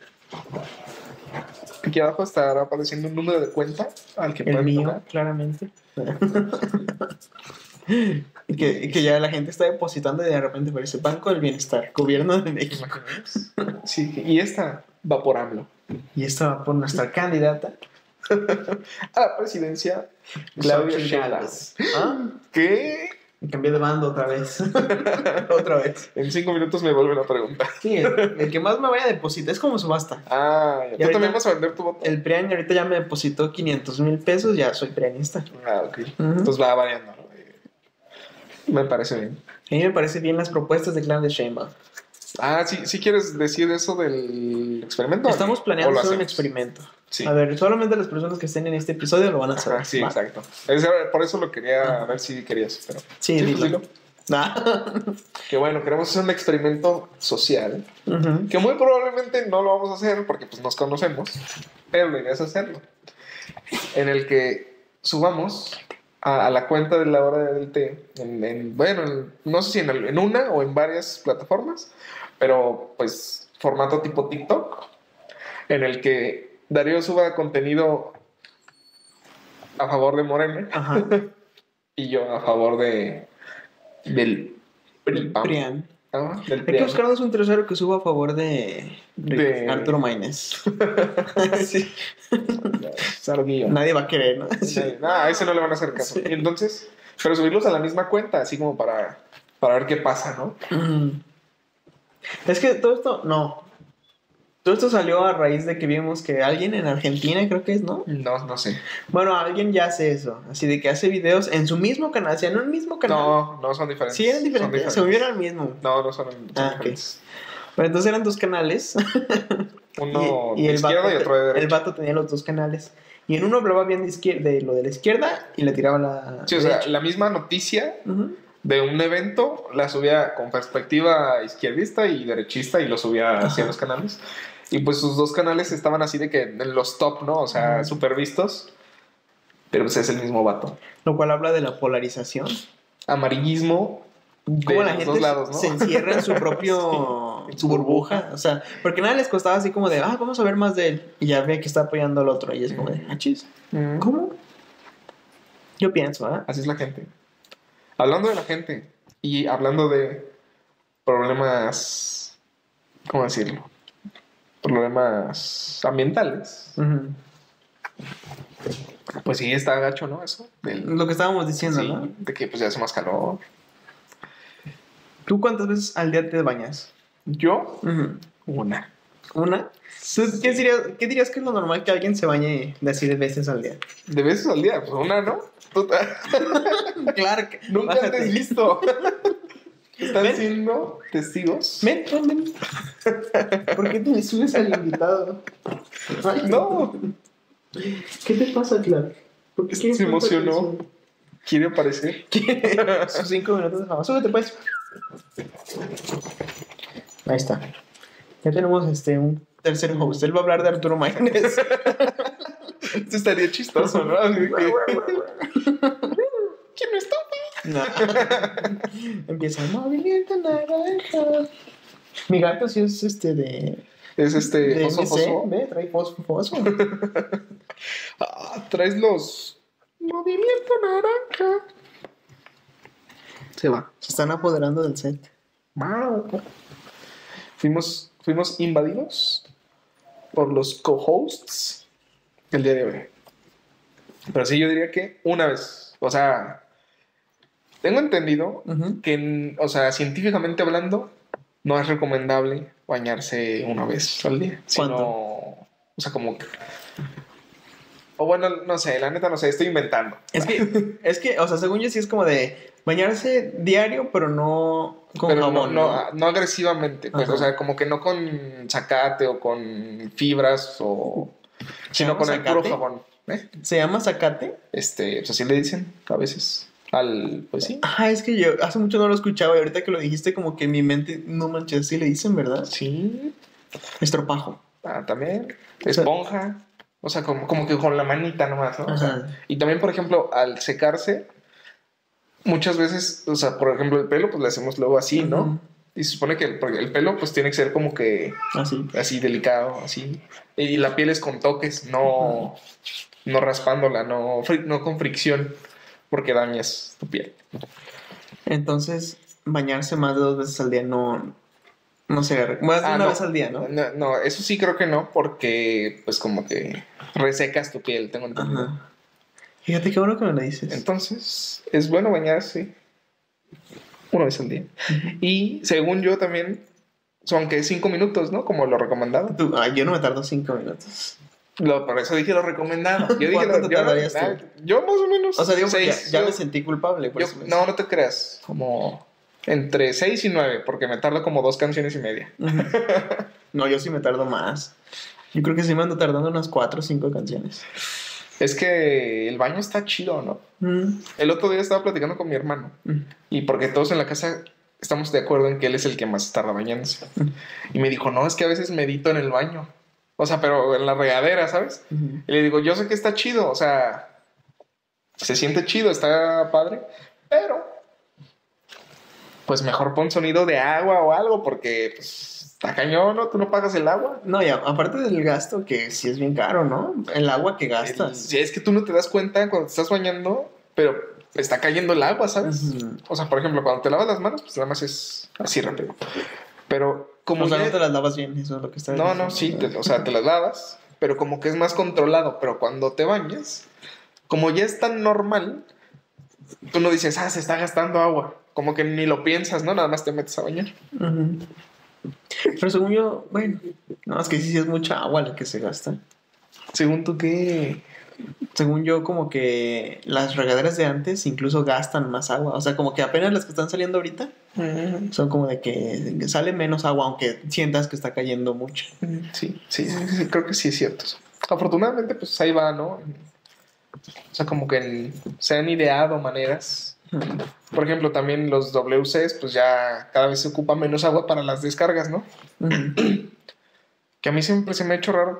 Aquí abajo estará apareciendo un número de cuenta al que El pueden mío, tocar. claramente. y que ya la gente está depositando y de repente aparece Banco del Bienestar, Gobierno de México. Sí, y esta va por AMLO. Y esto va por nuestra candidata, A la presidencia, Claudia Sheinbaum. ¿Qué? Me cambié de bando otra vez. Otra vez. En 5 minutos me vuelven a preguntar. Sí, el que más me vaya a depositar es como subasta. Ya. ¿Tú ahorita- también vas a vender tu voto? El PRIAN ahorita ya me depositó 500,000 pesos, ya soy prianista. Ok. Entonces va variando, ¿no? Me parece bien. A mí me parecen bien las propuestas de Claudia Sheinbaum. ¿Sí quieres decir eso del experimento? Estamos planeando ¿O lo hacer un hacemos? experimento. Sí. A ver, solamente las personas que estén en este episodio lo van a saber. Sí, ¿va? exacto. Por eso lo quería ver si querías. Pero... Sí, pues dilo. Que bueno, queremos hacer un experimento social. Ujú. Que muy probablemente no lo vamos a hacer porque pues nos conocemos. Pero la idea es hacerlo. En el que subamos a la cuenta de la hora del té. Bueno, no sé si en una o en varias plataformas. Pero pues formato tipo TikTok. En el que Darío suba contenido a favor de Morena. Ajá. Y yo a favor del PRI-PAN. Prian. Del Hay que PRIAN. buscarnos un tercero que suba a favor de Arturo Maínez. Sí. Sarguillo. Nadie va a querer, ¿no? Sí. A ese no le van a hacer caso. Sí. Y entonces, pero subirlos a la misma cuenta, así como para ver qué pasa, ¿no? Ujú. Es que todo esto, no. Todo esto salió a raíz de que vimos que alguien en Argentina, creo que es, ¿no? No sé. Bueno, alguien ya hace eso. Así de que hace videos en su mismo canal. O sea, no en el mismo canal. No son diferentes. Sí, eran Son diferentes. Se movieron al mismo. No son Ah, diferentes. Pero entonces eran dos canales. Uno y de el izquierda vato, y otro de el derecha. vato tenía los dos canales. Y en uno hablaba bien de lo de la izquierda y le tiraba la Sí, o sea, derecha. la misma noticia Ujú. de un evento la subía con perspectiva izquierdista y derechista y lo subía hacia los canales. Y pues sus dos canales estaban así de que en los top, ¿no? O sea, súper vistos. Pero pues es el mismo vato. Lo cual habla de la polarización. Amarillismo de Cómo la los gente dos lados, ¿no? se encierra en su propio Sí, en su burbuja. O sea, porque nada les costaba así como de, vamos a ver más de él. Y ya ve que está apoyando al otro. Y es como de, chis. Mm. ¿Cómo? Yo pienso, ¿ah? Así es la gente. Hablando de la gente y hablando de problemas, ¿cómo decirlo? Problemas ambientales. Ujú. Pues sí, está gacho, ¿no? Eso. Lo que estábamos diciendo, Sí, ¿no? de que pues ya hace más calor. ¿Tú cuántas veces al día te bañas? Yo, Ujú. una. ¿Una? ¿Tú qué dirías que es lo normal que alguien se bañe de así de veces al día? ¿De veces al día? Pues una, ¿no? Claro que... Nunca bájate. antes visto. ¿Están Ven. siendo testigos? Ven. ¿Por qué te le subes al invitado? Ay, No. ¿Qué te pasa, Clark? ¿Por qué quieres Se tanta emocionó. atención? Quiere aparecer. Sus 5 minutos de fama. Súbete, pues. Ahí está. Ya tenemos un tercer host. Él va a hablar de Arturo Maínez. Esto estaría chistoso, ¿no? Así de que... ¿Quién no está? No. Empieza movimiento naranja. Mi gato sí es de Es de Oso MC, Foso. ve, trae fosfo. Traes los... Movimiento naranja. Se va. Se están apoderando del set. Fuimos invadidos por los co-hosts el día de hoy. Pero sí, yo diría que una vez. O sea, tengo entendido Ujú. que, o sea, científicamente hablando, no es recomendable bañarse una vez al día. ¿Cuánto? Sino, o sea, como... O bueno, no sé, la neta no sé, estoy inventando. Es que, o sea, según yo sí es como de bañarse diario, pero no con Pero jabón, no agresivamente, pues, Ajá. o sea, como que no con zacate o con fibras o... Sino llama con el puro zacate? jabón, ¿eh? ¿Se llama zacate? Pues así le dicen a veces pues sí. Ah, es que yo hace mucho no lo escuchaba y ahorita que lo dijiste como que en mi mente, no manches, así le dicen, ¿verdad? Sí, Estropajo. también, O sea- esponja, o sea, como que con la manita nomás, ¿no? O sea, Ajá. y también, por ejemplo, al secarse, muchas veces, o sea, por ejemplo, el pelo, pues le hacemos luego así, ¿no? Ujú. Y se supone que porque el pelo, pues tiene que ser como que Así. así delicado, así. Y la piel es con toques, no raspándola, no con fricción, porque dañas tu piel. Entonces, bañarse más de 2 veces al día no sería... Más de una no. vez al día, ¿no? No, eso sí creo que no, porque pues como que resecas tu piel, tengo entendido. Ajá. Fíjate qué bueno que me lo dices. Entonces, es bueno bañarse una vez al día. Y según yo también, son que 5 minutos, ¿no? Como lo recomendado. Yo no me tardo 5 minutos. Por eso dije lo recomendado. Yo dije ¿Cuánto te tardarías yo más o menos. O sea, digo, porque 6, ya me sentí culpable. Por eso me no te creas. Como entre 6 y 9, porque me tardo como 2 canciones y media. Ujú. No, yo sí me tardo más. Yo creo que sí me ando tardando unas 4 o 5 canciones. Es que el baño está chido, ¿no? El otro día estaba platicando con mi hermano. Y porque todos en la casa estamos de acuerdo en que él es el que más tarda bañándose. Y me dijo, no, es que a veces medito en el baño. O sea, pero en la regadera, ¿sabes? Y le digo, yo sé que está chido, o sea, se siente chido, está padre, pero pues mejor pon sonido de agua o algo, porque pues está cañón, ¿no? Tú no pagas el agua. No, y aparte del gasto, que sí es bien caro, ¿no? El agua que gastas. Sí, es que tú no te das cuenta cuando te estás bañando, pero está cayendo el agua, ¿sabes? O sea, por ejemplo, cuando te lavas las manos, pues nada más es así rápido. Pero como O sea, ya... no te las lavas bien, eso es lo que está No, diciendo. no, sí, o sea, te las lavas, pero como que es más controlado. Pero cuando te bañas, como ya es tan normal, tú no dices, se está gastando agua. Como que ni lo piensas, ¿no? Nada más te metes a bañar. Pero según yo, bueno, no, es que sí es mucha agua la que se gasta. Según tú, ¿qué? Según yo, como que las regaderas de antes incluso gastan más agua. O sea, como que apenas las que están saliendo ahorita son como de que sale menos agua, aunque sientas que está cayendo mucho. Sí, creo que sí es cierto. Afortunadamente, pues ahí va, ¿no? O sea, como que se han ideado maneras. Por ejemplo, también los WCs, pues ya cada vez se ocupa menos agua para las descargas, ¿no? Que a mí siempre se me ha hecho raro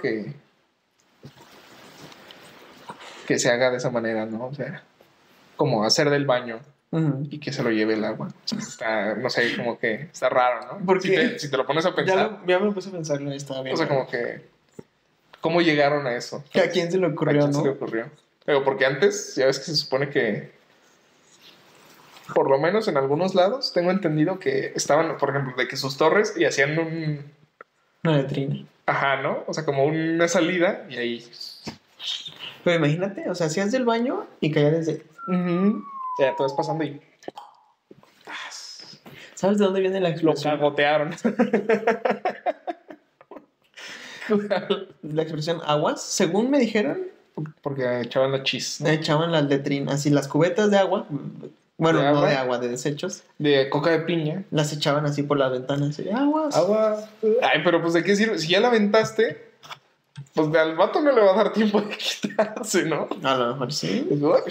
que se haga de esa manera, ¿no? O sea, como hacer del baño y que se lo lleve el agua. O sea, está, no sé, como que está raro, ¿no? Porque si te lo pones a pensar. ya me puse a pensarlo y estaba bien. O sea, como que, ¿cómo llegaron a eso? ¿A quién se le ocurrió, ¿A quién no? se le ocurrió? Pero porque antes, ya ves que se supone que, por lo menos en algunos lados, tengo entendido que estaban, por ejemplo, de que sus torres y hacían Una letrina. Ajá, ¿no? O sea, como una salida y ahí... Pero imagínate, o sea, hacías del baño y caía desde... Ya, tú vas pasando y ¿Sabes de dónde viene la lo expresión? cagotearon. La expresión aguas, según me dijeron, Porque echaban la chis, ¿no? echaban las letrinas, así las cubetas de agua, bueno, ¿De no agua? de agua, de desechos, De coca de piña. las echaban así por las ventanas, así, aguas. Agua. Ay, pero pues ¿de qué sirve? Si ya la aventaste, pues al vato no le va a dar tiempo de quitarse, ¿no? A lo mejor sí.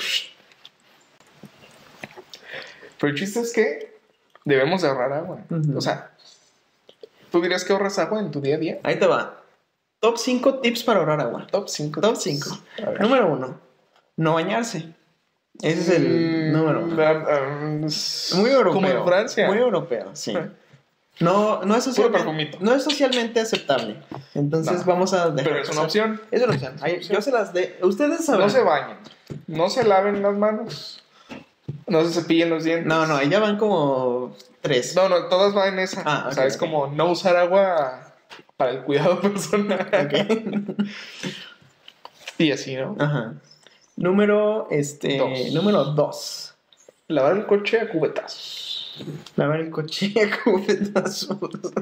Pero el chiste es que debemos de ahorrar agua. O sea, ¿tú dirías que ahorras agua en tu día a día? Ahí te va. Top 5 tips para ahorrar agua. Top 5. Top 5. Número 1. No bañarse. Ese es el número 1. Muy europeo. Como en Francia. Muy europeo, sí. No es Puro socialmente, perfumito. no es socialmente aceptable. Entonces No. vamos a dejar. Pero es una opción. Es una opción. Yo se las de. Ustedes saben. No se bañen. No se laven las manos. No se cepillen los dientes. No, ya van como 3. No, todas van en esa. Ah, o sea, es como no usar agua para el cuidado personal. Ok. Y así, ¿no? Ajá. Número 2. Lavar el coche a cubetazos. Lavar el coche a cubetazos.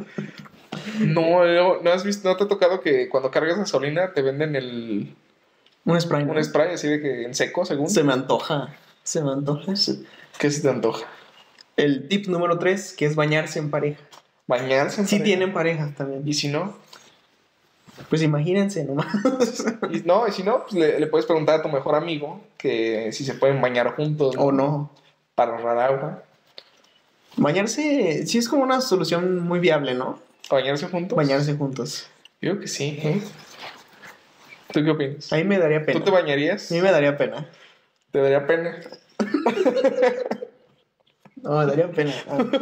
No has visto, no te ha tocado que cuando cargas gasolina te venden Un spray. ¿no? un spray así de que en seco, según. Se me antoja. ¿Qué se te antoja? El tip número 3, que es bañarse en pareja. Bañarse. Si tienen pareja también. Y si no. Pues imagínense nomás. Y si no, pues le puedes preguntar a tu mejor amigo que si se pueden bañar juntos. O no. Para ahorrar agua. Bañarse sí es como una solución muy viable, ¿no? ¿Bañarse juntos? Bañarse juntos. Yo creo que sí. ¿Tú qué opinas? A mí me daría pena. ¿Tú te bañarías? A mí me daría pena. ¿Te daría pena? No, me daría pena.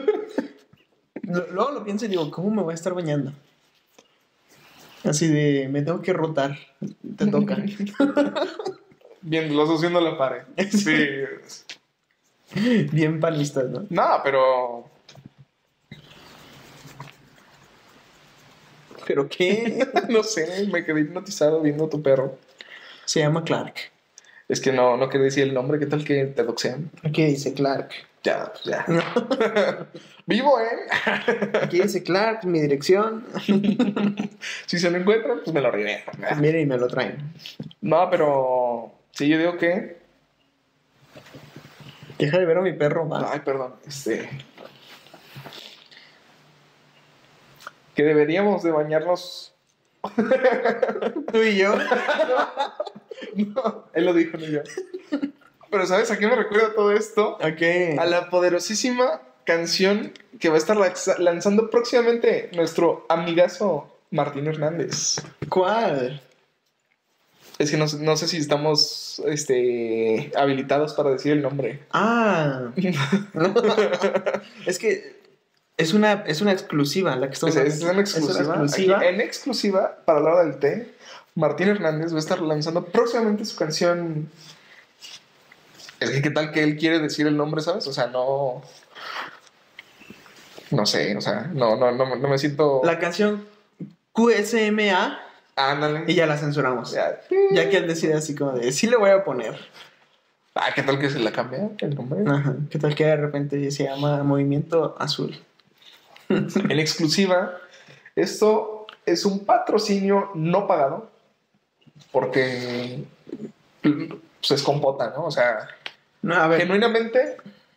Luego lo pienso y digo, ¿cómo me voy a estar bañando? Así de, me tengo que rotar. Te toca. Bien, los dos viendo la pared. Sí. Bien panistas, ¿no? No, pero... ¿Pero qué? No sé, me quedé hipnotizado viendo a tu perro. Se llama Clark. Es que no quería decir el nombre. ¿Qué tal que te doxean? Aquí dice Clark. Ya, pues ya. Vivo, ¿eh? Aquí dice Clark, mi dirección. Si se lo encuentran, pues me lo riré. Miren y me lo traen. No, pero... Sí, yo digo que... Deja de ver a mi perro, va. Ay, perdón. Que deberíamos de bañarnos Tú y yo. No, él lo dijo, no yo. Pero ¿sabes a qué me recuerda todo esto? Ok. A la poderosísima canción que va a estar lanzando próximamente nuestro amigazo Martín Hernández. ¿Cuál? Es que no sé si estamos habilitados para decir el nombre. Ah. No. Es que es una exclusiva la que estamos Es una exclusiva. Es una exclusiva. Aquí, en exclusiva, para la hora del té, Martín Hernández va a estar lanzando próximamente su canción. Es que, ¿qué tal que él quiere decir el nombre, sabes? O sea, no. No sé, o sea, no me siento. La canción QSMA Ándale. y ya la censuramos. Ya. Ya que él decide así como de, sí le voy a poner. Ah, ¿qué tal que se la cambia el nombre? Ajá. ¿Qué tal que de repente se llama Movimiento Azul? En exclusiva, esto es un patrocinio no pagado porque pues, es compota, ¿no? O sea, No, a ver, genuinamente,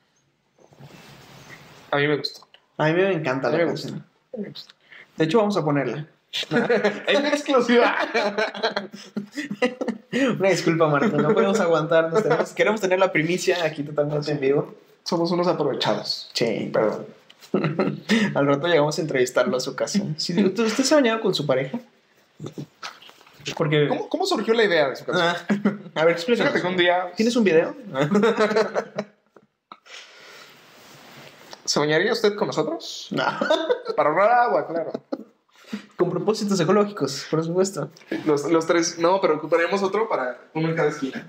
a mí me gustó. a mí me encanta A mí la me canción. Me gustó. De hecho, vamos a ponerla. En exclusiva. Una disculpa, Martín, no podemos aguantarnos. Queremos tener la primicia aquí totalmente en vivo. Somos unos aprovechados. Sí, Perdón. al rato llegamos a entrevistarlo a su casa. Sí, ¿usted se ha bañado con su pareja? Porque... ¿Cómo surgió la idea de su canción? A ver, explícanos. Fíjate que un día ¿Tienes un video? ¿se bañaría usted con nosotros? No. Para ahorrar agua, claro. Con propósitos ecológicos, por supuesto. Los tres. No, pero ocuparíamos otro para uno en cada esquina.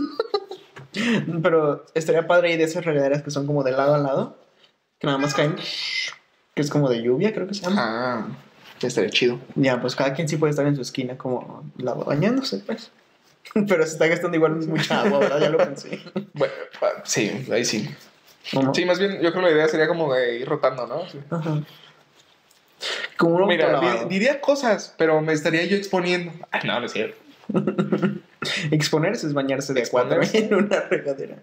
Pero estaría padre ahí de esas regaderas que son como de lado a lado, que nada más caen, que es como de lluvia, creo que se llama. Ah, estaría chido. Ya, pues cada quien sí puede estar en su esquina como bañándose, pues. Pero se está gastando igual mucha agua, ¿verdad? Ya lo pensé. Bueno, sí, ahí sí. ¿O no? Sí, más bien, yo creo que la idea sería como de ir rotando, ¿no? Sí. Ajá. Como un Mira, autolavado. diría cosas, pero me estaría yo exponiendo. Ay, no es cierto. Exponerse es bañarse de a cuatro Exponerse. en una regadera.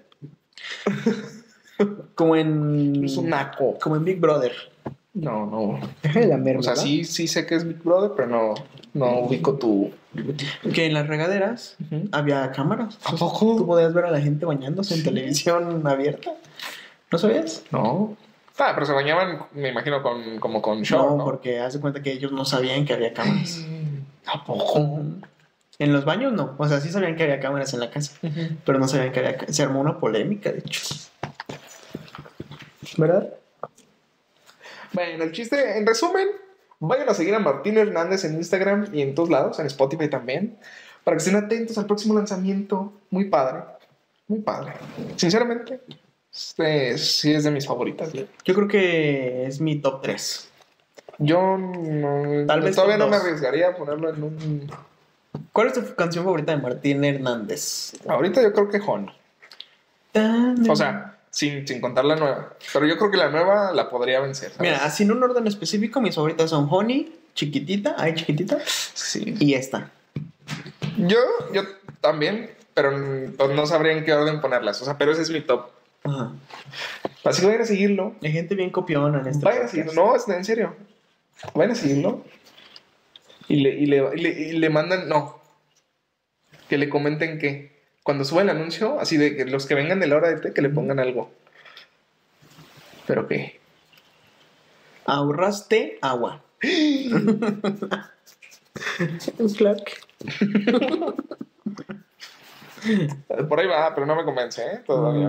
Como en... Es un naco. Como en Big Brother. No. Deja de lamer, O sea, ¿verdad? sí sé que es Big Brother, pero no ubico tu... Que en las regaderas Ujú. había cámaras. ¿A poco? Tú podías ver a la gente bañándose en Sí. televisión abierta. ¿No sabías? No. Ah, pero se bañaban, me imagino, como con show, ¿no? Porque haz de cuenta que ellos no sabían que había cámaras. ¿A poco? En los baños no. O sea, sí sabían que había cámaras en la casa. Pero no sabían que había... Se armó una polémica, de hecho. ¿Verdad? Bueno, el chiste, en resumen, vayan a seguir a Martín Hernández en Instagram y en todos lados, en Spotify también, para que estén atentos al próximo lanzamiento. Muy padre. Muy padre. Sinceramente, sí es de mis favoritas. ¿Sí? Yo creo que es mi top 3. Yo no, Tal vez todavía top no me 2. arriesgaría a ponerlo en un... ¿Cuál es tu canción favorita de Martín Hernández? Ahorita yo creo que Jon. O sea, sin contar la nueva. Pero yo creo que la nueva la podría vencer, ¿sabes? Mira, así en un orden específico, mis favoritas son Honey, Chiquitita, Chiquitita, Sí. y esta. Yo también, pero no sabría en qué orden ponerlas. O sea, pero ese es mi top. Ajá. Así que vayan a seguirlo. Hay gente bien copiona en este Vayan a podcast. seguirlo. No, en serio. Vayan a seguirlo. Y le mandan. No. Que le comenten que cuando suba el anuncio, así de que los que vengan de la hora de té, que le pongan algo. ¿Pero qué? Ahorraste agua. Clark. Por ahí va, pero no me convence, ¿eh? Todavía.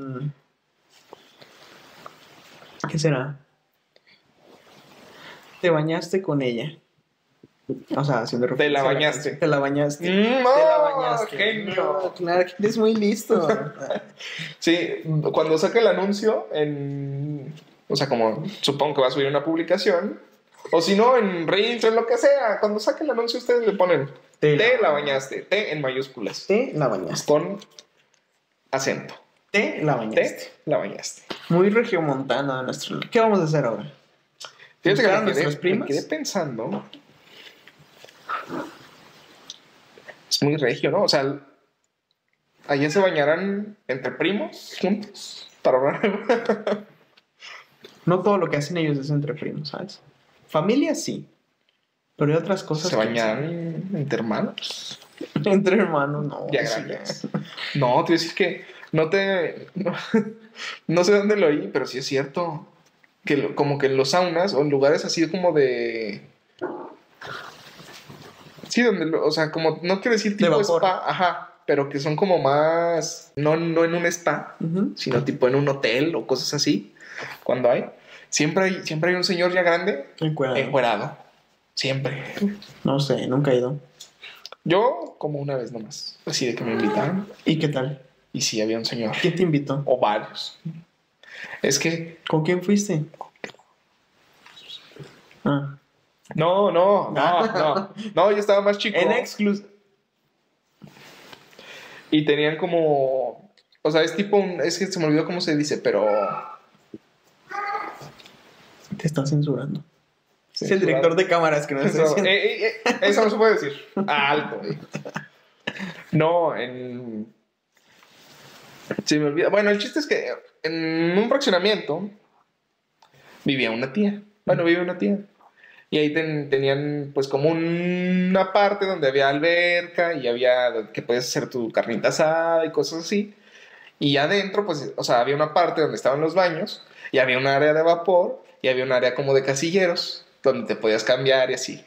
¿Qué será? Te bañaste con ella. O sea, haciendo Te la referencia a bañaste. canción. Te la bañaste. No, Te la bañaste. genio. No, Clark, eres muy listo. Sí, cuando saque el anuncio o sea, como supongo que va a subir una publicación, o si no, en Reels o en lo que sea, cuando saque el anuncio ustedes le ponen te la bañaste, te en mayúsculas, Te la bañaste. con acento. Te la bañaste. Te la bañaste. Muy regiomontano de nuestro... ¿Qué vamos a hacer ahora? Fíjate que ¿Buscar a nuestras me primas? quedé pensando. Es muy regio, ¿no? O sea, allá se bañarán entre primos, juntos, para ahorrar. No todo lo que hacen ellos es entre primos, ¿sabes? Familia sí. Pero hay otras cosas Se bañan entre hermanos. entre hermanos, no. Ya eso grandes. No, te voy a decir que no sé dónde lo oí, pero sí es cierto. Que como que en los saunas o en lugares así como de. Sí, o sea, como, no quiero decir De tipo vapor. spa, ajá, pero que son como más, no en un spa, Ujú. sino tipo en un hotel o cosas así, cuando hay. Siempre hay un señor ya grande Encuerado. encuerado. Siempre. No sé, nunca he ido. Yo como una vez nomás, así de que me invitaron. ¿Y qué tal? Y sí, había un señor. ¿Quién te invitó? O varios. Es que. ¿Con quién fuiste? Ah. No, yo estaba más chico. En exclusiva. Y tenían como. O sea, es tipo un. Es que se me olvidó cómo se dice, pero. Te está censurando. Es el Censurado. director de cámaras que nos está Eso, diciendo. eso no se puede decir. Alto, güey. No, en. Se me olvida. Bueno, el chiste es que en un fraccionamiento vivía una tía. Bueno, vive una tía. Y ahí tenían pues como una parte donde había alberca y había que puedes hacer tu carnita asada y cosas así. Y adentro pues, o sea, había una parte donde estaban los baños y había un área de vapor y había un área como de casilleros donde te podías cambiar y así.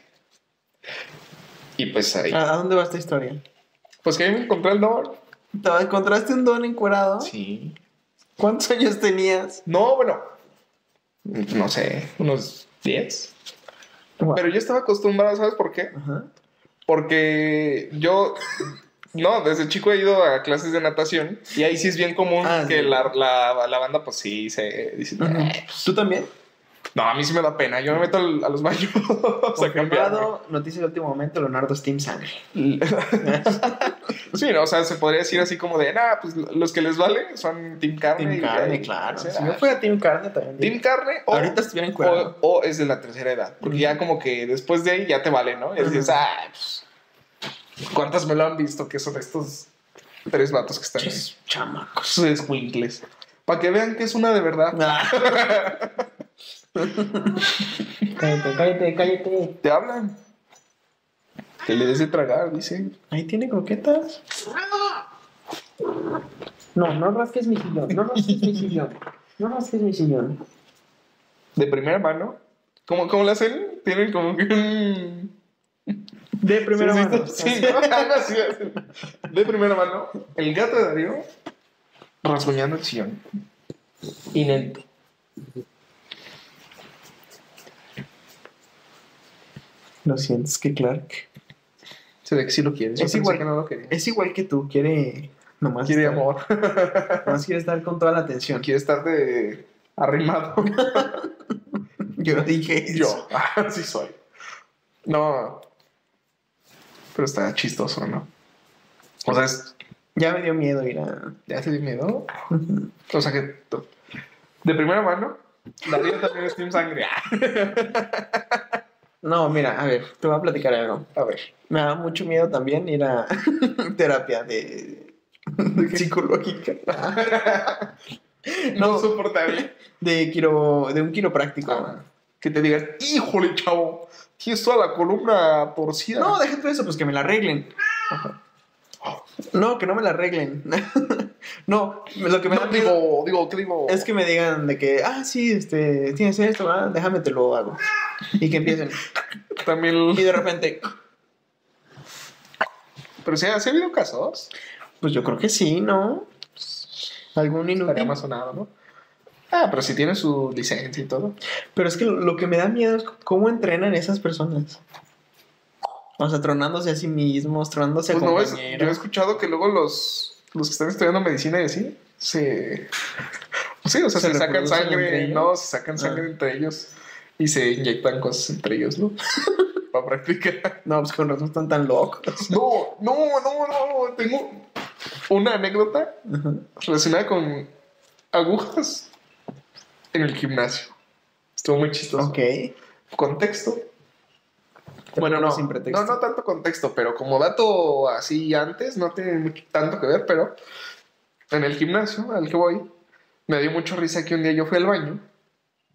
Y pues ahí. ¿A dónde va esta historia? Pues que ahí me encontré el don. ¿Te encontraste un don encuerado? Sí. ¿Cuántos años tenías? No, bueno, no sé, unos 10. Wow. Pero yo estaba acostumbrado, ¿sabes por qué? Ajá. Porque yo, no, desde chico he ido a clases de natación y ahí sí es bien común que Sí. la banda, pues sí, se dice, Ujú. ¿Tú también? no, a mí sí me da pena, yo me meto a los baños a cambiarme. Confirmado, noticia de último momento, Leonardo es Team Sangre. Sí, no, o sea, se podría decir así como de, nah, pues los que les vale son Team Carne. Team y Carne, ahí, claro. o sea, Si yo fuera Team Carne también. Team Carne o, Ahorita estuviera encuerado. o es de la tercera edad, porque ya como que después de ahí ya te vale, ¿no? Y dices, pues, ¿cuántas me lo han visto que son estos 3 vatos que están ahí? Chamacos. Sus escuincles. Para que vean que es una de verdad. Cállate. Te hablan. Que le des de tragar, dicen. Ahí tiene croquetas. No rasques mi sillón. No rasques mi sillón. De primera mano. ¿Cómo le hacen? Tienen como que un. De primera mano. Sí, algo así hacen. De primera mano. El gato de Darío rasguñando el sillón. Inédito. Lo sientes que Clark Se ve que sí lo quiere. Yo Es pensé igual- que no lo quería. es igual que tú, quiere nomás Quiere estar, amor. nomás quiere estar con toda la atención. Quiere estar de arrimado. Yo dije eso. Yo. Así soy. No. Pero está chistoso, ¿no? O sea, Ya me dio miedo ir a... ¿ya te dio miedo? O sea que. De primera mano, Darío también es Team Sangre. No, mira, a ver, te voy a platicar algo. A ver. Me da mucho miedo también ir a terapia de psicológica. No soportaría. De un quiropráctico. Que te digan, híjole, chavo, tienes toda la columna torcida. No, déjate eso, pues que me la arreglen. No, que no me la arreglen. No, lo que me da No, miedo ¿qué digo? es que me digan de que, sí, tienes esto, déjame te lo hago. Y que empiecen. También. Y de repente, Pero ¿sí ha habido casos? pues yo creo que sí, ¿no? Algún Estaría inútil. más sonado, ¿no? Pero si tiene su licencia y todo. Pero es que lo que me da miedo es cómo entrenan esas personas. O sea, tronándose a sí mismos, tronándose Pues a no ves, compañeros. yo he escuchado que luego los que están estudiando medicina y así, pues sí, o sea, ¿Se se sacan reproducen entre sangre, ellos? no, se sacan sangre entre ellos y se inyectan cosas entre ellos, ¿no? Para practicar. No, pues con razón están tan locos. No, tengo una anécdota Ajá. relacionada con agujas en el gimnasio. Estuvo muy chistoso. Ok. Contexto. Bueno, no, sin pretexto. no tanto contexto, pero como dato así antes, no tiene tanto que ver, pero en el gimnasio al que voy, me dio mucha risa que un día yo fui al baño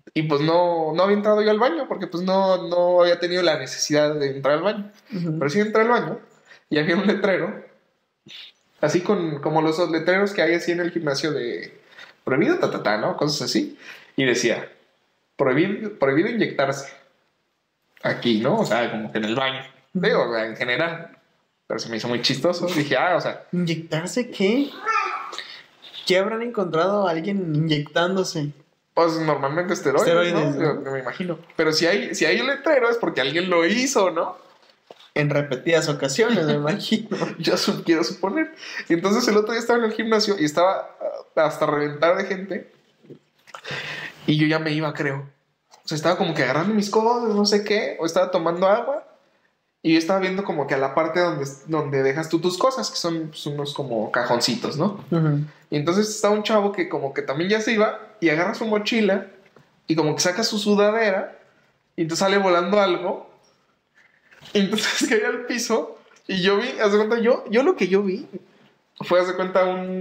Y pues no había entrado yo al baño porque pues no había tenido la necesidad de entrar al baño. Ujú. Pero sí entré al baño y había un letrero, así como los letreros que hay así en el gimnasio de prohibido, ¿no? Cosas así. Y decía, prohibido inyectarse aquí, ¿no? O sea, como que en el baño. Digo, o sea, en general. Pero se me hizo muy chistoso. Dije, o sea, ¿Inyectarse qué? ¿Qué habrán encontrado a alguien inyectándose? pues normalmente esteroides, Esteroides, ¿no? ¿no? Yo me imagino. Pero si hay un letrero es porque alguien lo hizo, ¿no? En repetidas ocasiones, me imagino. Quiero suponer. Y entonces el otro día estaba en el gimnasio y estaba hasta reventar de gente. Y yo ya me iba, creo. O sea, estaba como que agarrando mis cosas, no sé qué. O estaba tomando agua. Y yo estaba viendo como que a la parte donde dejas tú tus cosas, que son pues, unos como cajoncitos, ¿no? Ujú. Y entonces está un chavo que como que también ya se iba y agarra su mochila y como que saca su sudadera y entonces sale volando algo. Y entonces cae al piso y yo vi, haz de cuenta, yo lo que yo vi fue, haz de cuenta,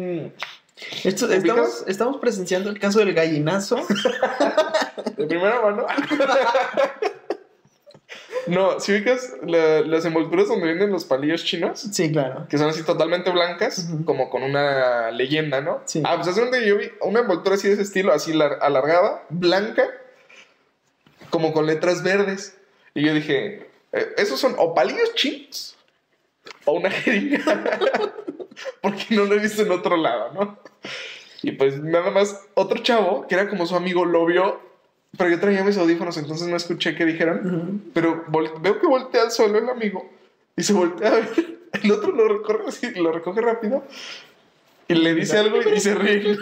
Estamos presenciando el caso del gallinazo. de primera mano. No, si ubicas las envolturas donde venden los palillos chinos, Sí, claro. que son así totalmente blancas, Ujú. como con una leyenda, ¿no? Sí. Pues hace cuenta que yo vi una envoltura así de ese estilo, así alargada, blanca, como con letras verdes. Y yo dije, ¿esos son o palillos chinos o una jeringa? Porque no lo he visto en otro lado, ¿no? Y pues nada más, otro chavo, que era como su amigo, lo vio, pero yo traía mis audífonos, entonces no escuché qué dijeron. Ujú. Pero veo que voltea al suelo el amigo y se voltea a ver. El otro lo recoge rápido y le dice algo y se ríe.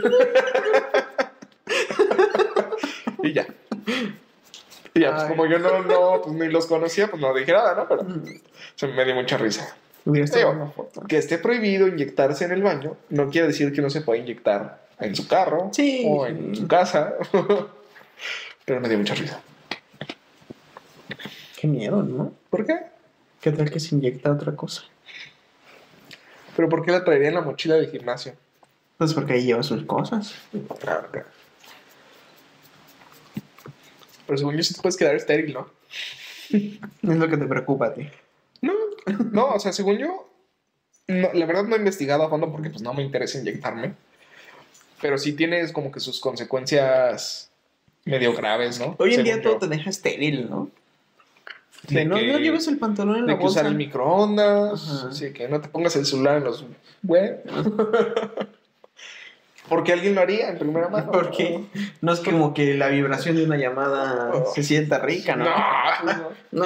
Y ya. Y ya, pues Ay. como yo pues ni los conocía, pues no dije nada, ¿no? Pero Ujú. se me dio mucha risa. Hubiera estado Digo, una foto. que esté prohibido inyectarse en el baño no quiere decir que no se pueda inyectar en su carro Sí. o en su casa. Pero me dio mucha risa. Qué miedo, ¿no? ¿Por qué? ¿Qué tal que se inyecta otra cosa? ¿Pero por qué la traería en la mochila del gimnasio? Pues porque ahí lleva sus cosas. Claro. Pero según yo sí te puedes quedar estéril, ¿no? Es lo que te preocupa a ti. No, o sea, según yo, la verdad no he investigado a fondo porque pues no me interesa inyectarme. Pero sí tienes como que sus consecuencias medio graves, ¿no? Hoy en Según día todo yo. te deja estéril, ¿no? De De no que- lleves el pantalón en la De que usar bolsa. el microondas, Ajá. sí, que no te pongas el celular en los web. Porque alguien lo haría en primera mano. Porque no es como que la vibración de una llamada se sienta rica, ¿no? No. No,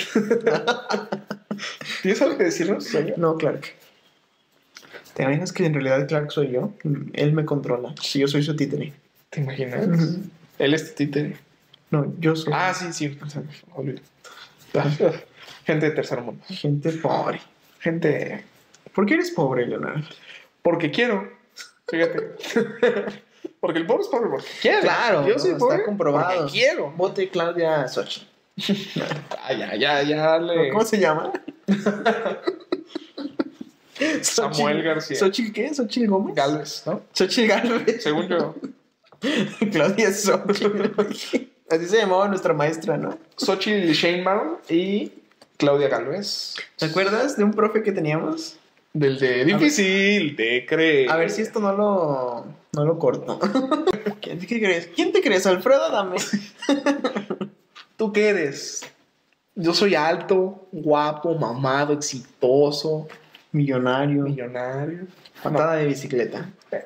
¿Tienes algo que decirnos, Sonia? no, Clark. ¿Te imaginas que en realidad Clark soy yo? Él me controla. Si yo soy su títere. ¿Te imaginas? Ujú. Él es tu títere. No, yo soy Sí. Olvido. Gente de tercer mundo. gente pobre. Gente. ¿Por qué eres pobre, Leonardo? Porque quiero. Fíjate. Porque el pobre es pobre porque quiere. Claro, Yo no, soy está pobre comprobado. porque quiero. Vote Claudia Xochitl. Ya le. ¿Cómo se llama? Samuel García. ¿Xochitl qué? ¿Xochitl Gómez? Gálvez, ¿no? Xochitl Gálvez. Según yo. Claudia Xochitl. Así se llamaba nuestra maestra, ¿no? Xochitl Sheinbaum y Claudia Gálvez. ¿Te acuerdas de un profe que teníamos? Del de difícil de creer. A ver si esto no lo corto. ¿Quién te crees? ¿Quién te crees? Alfredo, dame. ¿Tú qué eres? Yo soy alto, guapo, mamado, exitoso, Millonario. millonario. Patada de bicicleta.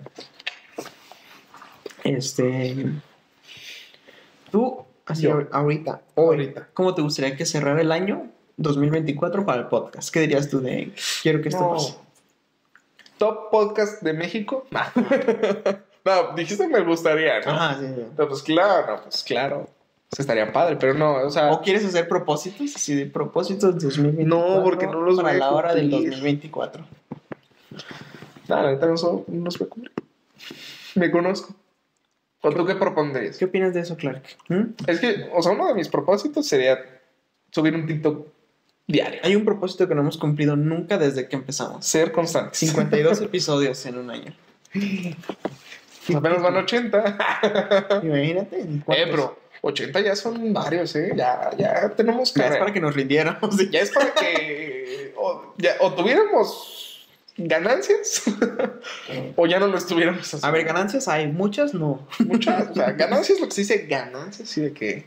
Tú, así Yo. ahorita, Ahorita. ¿cómo te gustaría que cerrara el año 2024 para el podcast? ¿Qué dirías tú de quiero que esto No. pase? Top podcast de México. No, dijiste me gustaría, ¿no? Ajá, sí, sí. No, pues claro. Eso estaría padre, pero no, o sea. ¿O quieres hacer propósitos? Así de propósitos 2024. No, porque no los para voy a la hora del cumplir. 2024. No, la neta no los voy a cumplir. Me conozco. ¿O tú qué propondrías? ¿Qué opinas de eso, Clark? ¿Mm? Es que, o sea, uno de mis propósitos sería subir un TikTok diario. Hay un propósito que no hemos cumplido nunca desde que empezamos. Ser constantes. 52 episodios en un año. Apenas van 80. Imagínate. ¿en cuántos? Bro, 80 ya son varios, ¿eh? Ya tenemos Ya es carrera. para que nos rindiéramos. Ya es para que o tuviéramos ganancias o ya no lo estuviéramos haciendo. A ver, ganancias hay, muchas no. Muchas, o sea, ganancias, lo que se dice ganancias, sí, de que...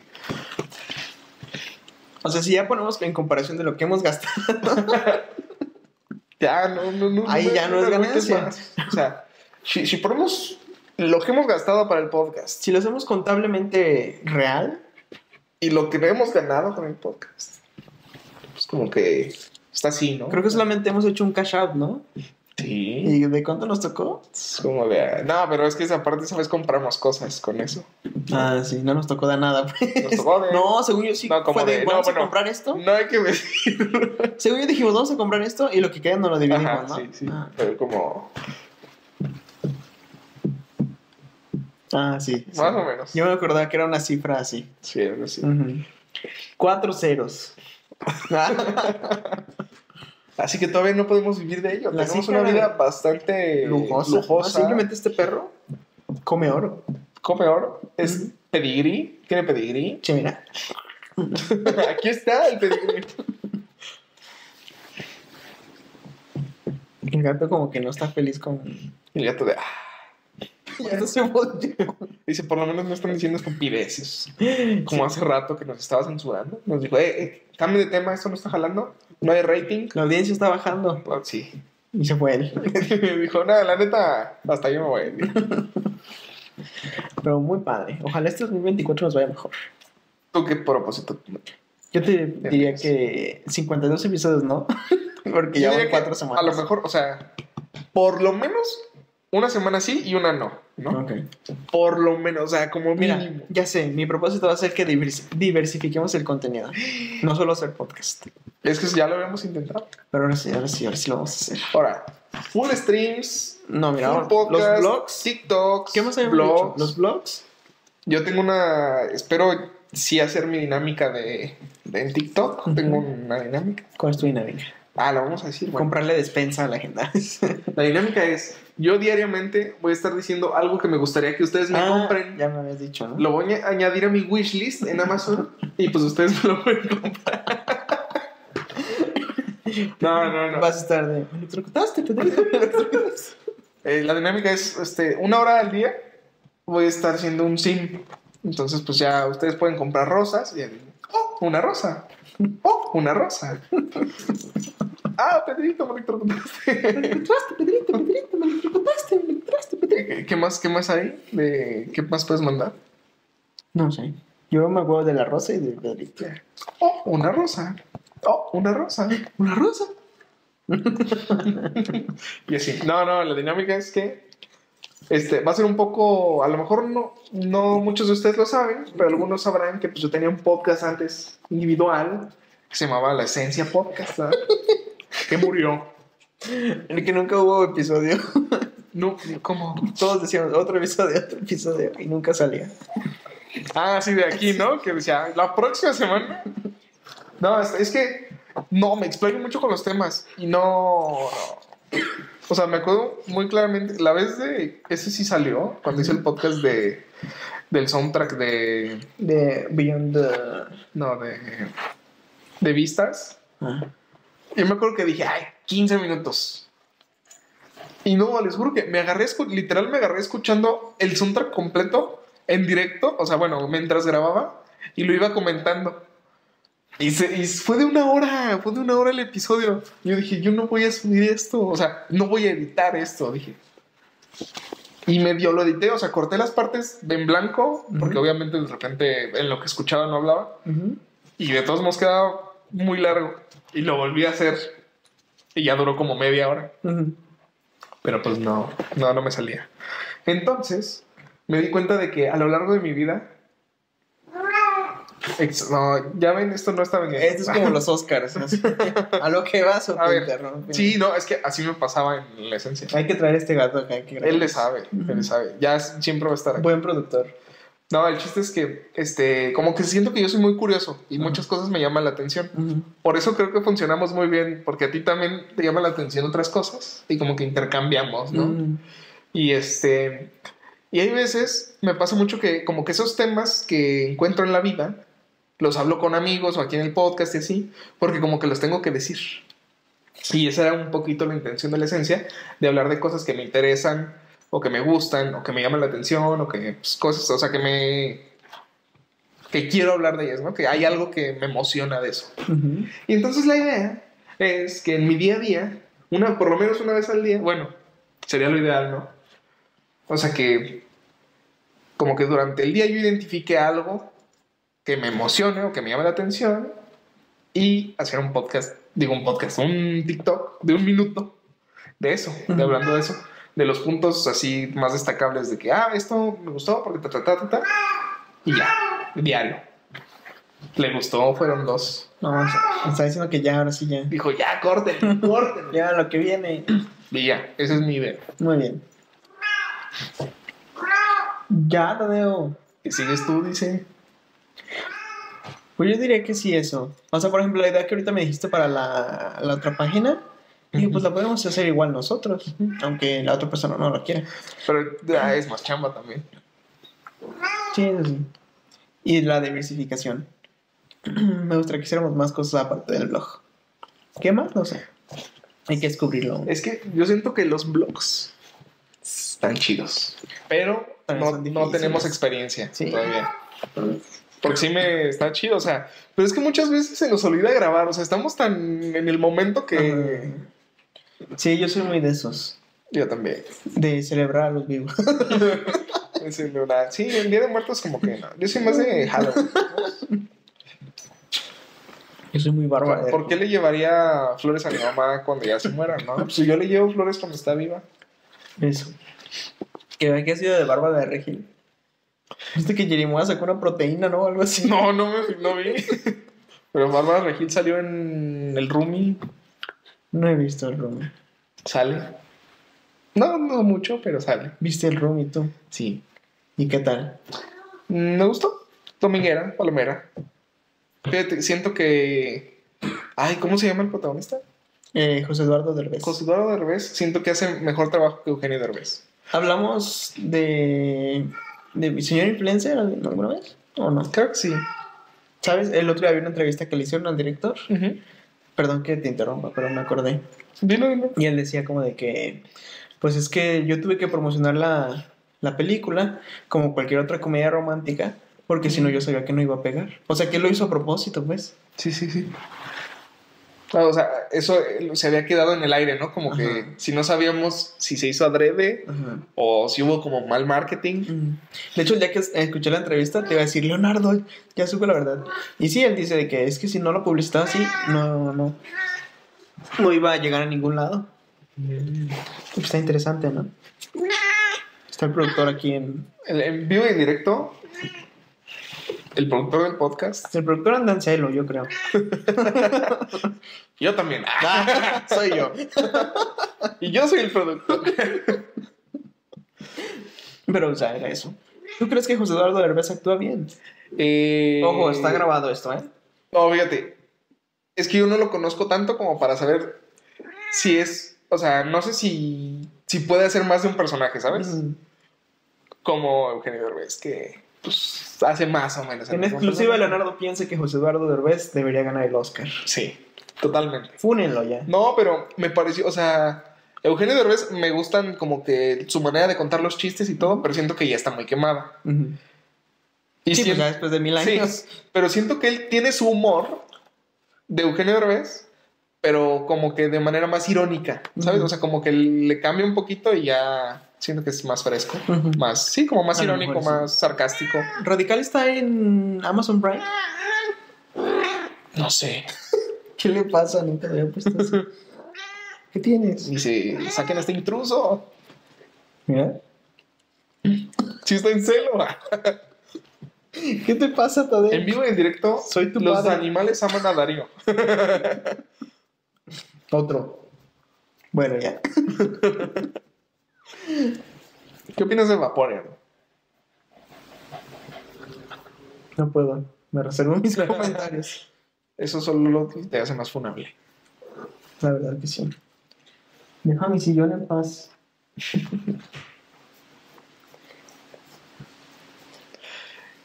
O sea, si ya ponemos en comparación de lo que hemos gastado. Ya, no. Ahí ya no es agüites ganancia. más. O sea, si ponemos lo que hemos gastado para el podcast Si lo hacemos contablemente real, y lo que hemos ganado con el podcast, pues como que está así, ¿no? creo que solamente hemos hecho un cash out, ¿no? Sí. ¿Y de cuánto nos tocó? Es como de... No, pero es que esa parte, ¿sabes? Compramos cosas con eso. Ah, sí, no nos tocó de nada. Pues. Nos tocó de... No, según yo sí No, como fue de, de- vamos no, a bueno. comprar esto. No hay que decir... Según yo dijimos, vamos a comprar esto y lo que queda nos lo dividimos, Ajá, ¿no? sí. Ah. Pero como... Sí. Más o menos. Yo me acordaba que era una cifra así. Sí, algo así. 4 ceros. Así que todavía no podemos vivir de ello. La Tenemos cifra una vida bastante lujosa. ¿No? Simplemente este perro come oro. Come oro. Es pedigrí. ¿Tiene pedigrí? Che, mira. Aquí está el pedigrí. El gato como que no está feliz con... Y el gato de... Ya no se volteó. Dice, por lo menos no están diciendo estupideces. Como hace rato que nos estaba censurando. Nos dijo, cambio de tema, esto no está jalando. No hay rating. La audiencia está bajando. Oh, sí. Y se fue él. Dijo, nada, la neta, hasta yo me voy. Pero muy padre. Ojalá este 2024 nos vaya mejor. ¿Tú qué propósito? Yo te diría que 52 episodios, ¿no? Porque ya Yo van diría que 4 semanas. A lo mejor, o sea, por lo menos una semana sí y una no, ¿no? Ok. Por lo menos, o sea, como Mira, mínimo. ya sé, mi propósito va a ser que diversifiquemos el contenido. No solo hacer podcast. Es que ya lo habíamos intentado. Pero ahora sí lo vamos a hacer. Ahora, full streams, No, mira, full ahora, podcast, los blogs. TikToks, ¿Qué más habíamos blogs. dicho? Los blogs. Yo tengo espero sí hacer mi dinámica en TikTok. Ujú. Tengo una dinámica. ¿Cuál es tu dinámica? La vamos a decir, bueno. Comprarle despensa a la agenda. La dinámica es, yo diariamente voy a estar diciendo algo que me gustaría que ustedes me compren. Ya me habías dicho, ¿no? Lo voy a añadir a mi wishlist en Amazon y pues ustedes me lo pueden comprar. No. Vas a estar de... Me electrocutaste, Pedrito, me electrocutaste. La dinámica es, 1 hora al día voy a estar haciendo un sim. Entonces, pues ya ustedes pueden comprar rosas y una rosa. Una rosa. Pedrito, me electrocutaste. Me electrocutaste, Pedrito, me electrocutaste, Pedrito. ¿Qué más hay? ¿Qué más puedes mandar? No sé. Yo me acuerdo de la rosa y de Pedrito. Una rosa. Una rosa. ¿Una rosa? Y así. No, la dinámica es que va a ser un poco, a lo mejor no muchos de ustedes lo saben, pero algunos sabrán que pues yo tenía un podcast antes individual que se llamaba La Esencia Podcast, ¿verdad? Que murió. En el que nunca hubo episodio. No, ¿cómo? Todos decíamos otro episodio y nunca salía. Sí, de aquí, ¿no? Que decía, la próxima semana. No, es que no, me explayo mucho con los temas y no. O sea, me acuerdo muy claramente, la vez de ese sí salió, cuando hice el podcast del soundtrack de Beyond the... No, de vistas. Yo me acuerdo que dije, 15 minutos. Y no, les juro que literal me agarré escuchando el soundtrack completo en directo. O sea, bueno, mientras grababa y lo iba comentando. Y fue de una hora el episodio. Yo dije, yo no voy a subir esto. O sea, no voy a editar esto, dije. Y medio lo edité, o sea, corté las partes en blanco, porque obviamente de repente en lo que escuchaba no hablaba. Y de todos modos quedaba muy largo. Y lo volví a hacer. Y ya duró como media hora. Pero pues no me salía. Entonces, me di cuenta de que a lo largo de mi vida... No, ya ven, esto no está vendiendo. Esto es como los Oscars. Así. A lo que vas o A te ver, interrumpen. Sí, no, es que así me pasaba en la esencia. Hay que traer este gato acá. Él le sabe. Ya siempre va a estar aquí. Buen productor. No, el chiste es que, como que siento que yo soy muy curioso y muchas cosas me llaman la atención. Por eso creo que funcionamos muy bien, porque a ti también te llaman la atención otras cosas y como que intercambiamos, ¿no? Y Y hay veces, me pasa mucho que como que esos temas que encuentro en la vida, los hablo con amigos o aquí en el podcast y así, porque como que los tengo que decir. Y esa era un poquito la intención de la esencia, de hablar de cosas que me interesan, o que me gustan, o que me llaman la atención, o que pues, cosas, o sea, que quiero hablar de ellas, ¿no? Que hay algo que me emociona de eso. Ujú. Y entonces la idea es que en mi día a día, por lo menos una vez al día, bueno, sería lo ideal, ¿no? O sea, que como que durante el día yo identifique algo que me emocione o que me llame la atención y hacer un un TikTok de 1 minuto de eso, de hablando de eso, de los puntos así más destacables de que, esto me gustó porque y ya, diario. Le gustó, fueron 2. No, o sea, me está diciendo que ya, ahora sí ya. Dijo, ya, corten. Ya, lo que viene. Y ya, esa es mi idea. Muy bien. Ya, Tadeo. ¿Qué sigues tú? Dice. Pues yo diría que sí, eso. O sea, por ejemplo, la idea que ahorita me dijiste para la otra página, dije, pues la podemos hacer igual nosotros, aunque la otra persona no lo quiera. Pero es más chamba también. Sí, eso sí. Y la diversificación. Me gustaría que hiciéramos más cosas aparte del blog. ¿Qué más? No sé. Hay que descubrirlo. Es que yo siento que los blogs están chidos, pero También son no difíciles. tenemos experiencia Sí. todavía. Porque sí me está chido, o sea, pero es que muchas veces se nos olvida grabar, o sea, estamos tan en el momento que... Sí, yo soy muy de esos. Yo también. De celebrar a los vivos. Sí, el Día de Muertos como que no. Yo soy más de Halloween. Yo soy muy bárbaro. ¿Por qué le llevaría flores a mi mamá cuando ya se muera, no? Pues yo le llevo flores cuando está viva. Eso. Que ve que ha sido de Bárbara de Regil. ¿Viste que Jerimoa sacó una proteína, no? Algo así. No vi. Pero Bárbara Regil salió en el Roomie. No he visto el Rumi. Sale. No mucho, pero sale. ¿Viste el Rumi tú? Sí. ¿Y qué tal? Me gustó. Dominguera, palomera. Fíjate, siento que... Ay, ¿cómo se llama el protagonista? José Eduardo Derbez. José Eduardo Derbez. Siento que hace mejor trabajo que Eugenio Derbez. ¿Hablamos de mi señor influencer alguna vez? ¿O no? Creo que sí. ¿Sabes? El otro día había una entrevista que le hicieron al director. Uh-huh. Perdón que te interrumpa, pero me acordé. Dilo. Y él decía como de que... Pues es que yo tuve que promocionar la película como cualquier otra comedia romántica, porque si no yo sabía que no iba a pegar. O sea, que él lo hizo a propósito, pues. Sí. O sea, eso se había quedado en el aire, ¿no? Como que si no sabíamos si se hizo adrede o si hubo como mal marketing. De hecho, el día que escuché la entrevista, te iba a decir, Leonardo, ya supe la verdad. Y sí, él dice de que es que si no lo publicitaba así, no iba a llegar a ningún lado. Pues está interesante, ¿no? Está el productor aquí En vivo y en directo, el productor del podcast. El productor anda en celo, yo creo. Yo también. Soy yo. Y yo soy el productor. Pero, o sea, era eso. ¿Tú crees que José Eduardo Derbez actúa bien? Ojo, está grabado esto, ¿eh? No, fíjate. Es que yo no lo conozco tanto como para saber si es... O sea, no sé si puede hacer más de un personaje, ¿sabes? Como Eugenio Derbez, que pues hace más o menos. En exclusiva, Leonardo piensa que José Eduardo Derbez debería ganar el Oscar. Sí, totalmente. Fúnenlo ya. No, pero me pareció, o sea, Eugenio Derbez me gustan como que su manera de contar los chistes y todo, pero siento que ya está muy quemada. Y sí, pues ya después de 1000 años. Sí, pero siento que él tiene su humor de Eugenio Derbez, pero como que de manera más irónica, ¿sabes? O sea, como que le cambia un poquito y ya siento que es más fresco, más, sí, como más irónico, mejor, más sarcástico. ¿Radical está en Amazon Prime? No sé. ¿Qué le pasa? Nunca le había puesto eso. ¿Qué tienes? Dice, saquen a este intruso. Mira. Si está en celo. ¿Qué te pasa, Tadeo? En vivo y en directo, soy tu los padre. animales aman a Darío. Otro. Bueno, ya. ¿Qué opinas de Vaporeon? No puedo. Me reservo mis comentarios. Eso solo te hace más funable. La verdad que sí. Deja mi sillón en paz.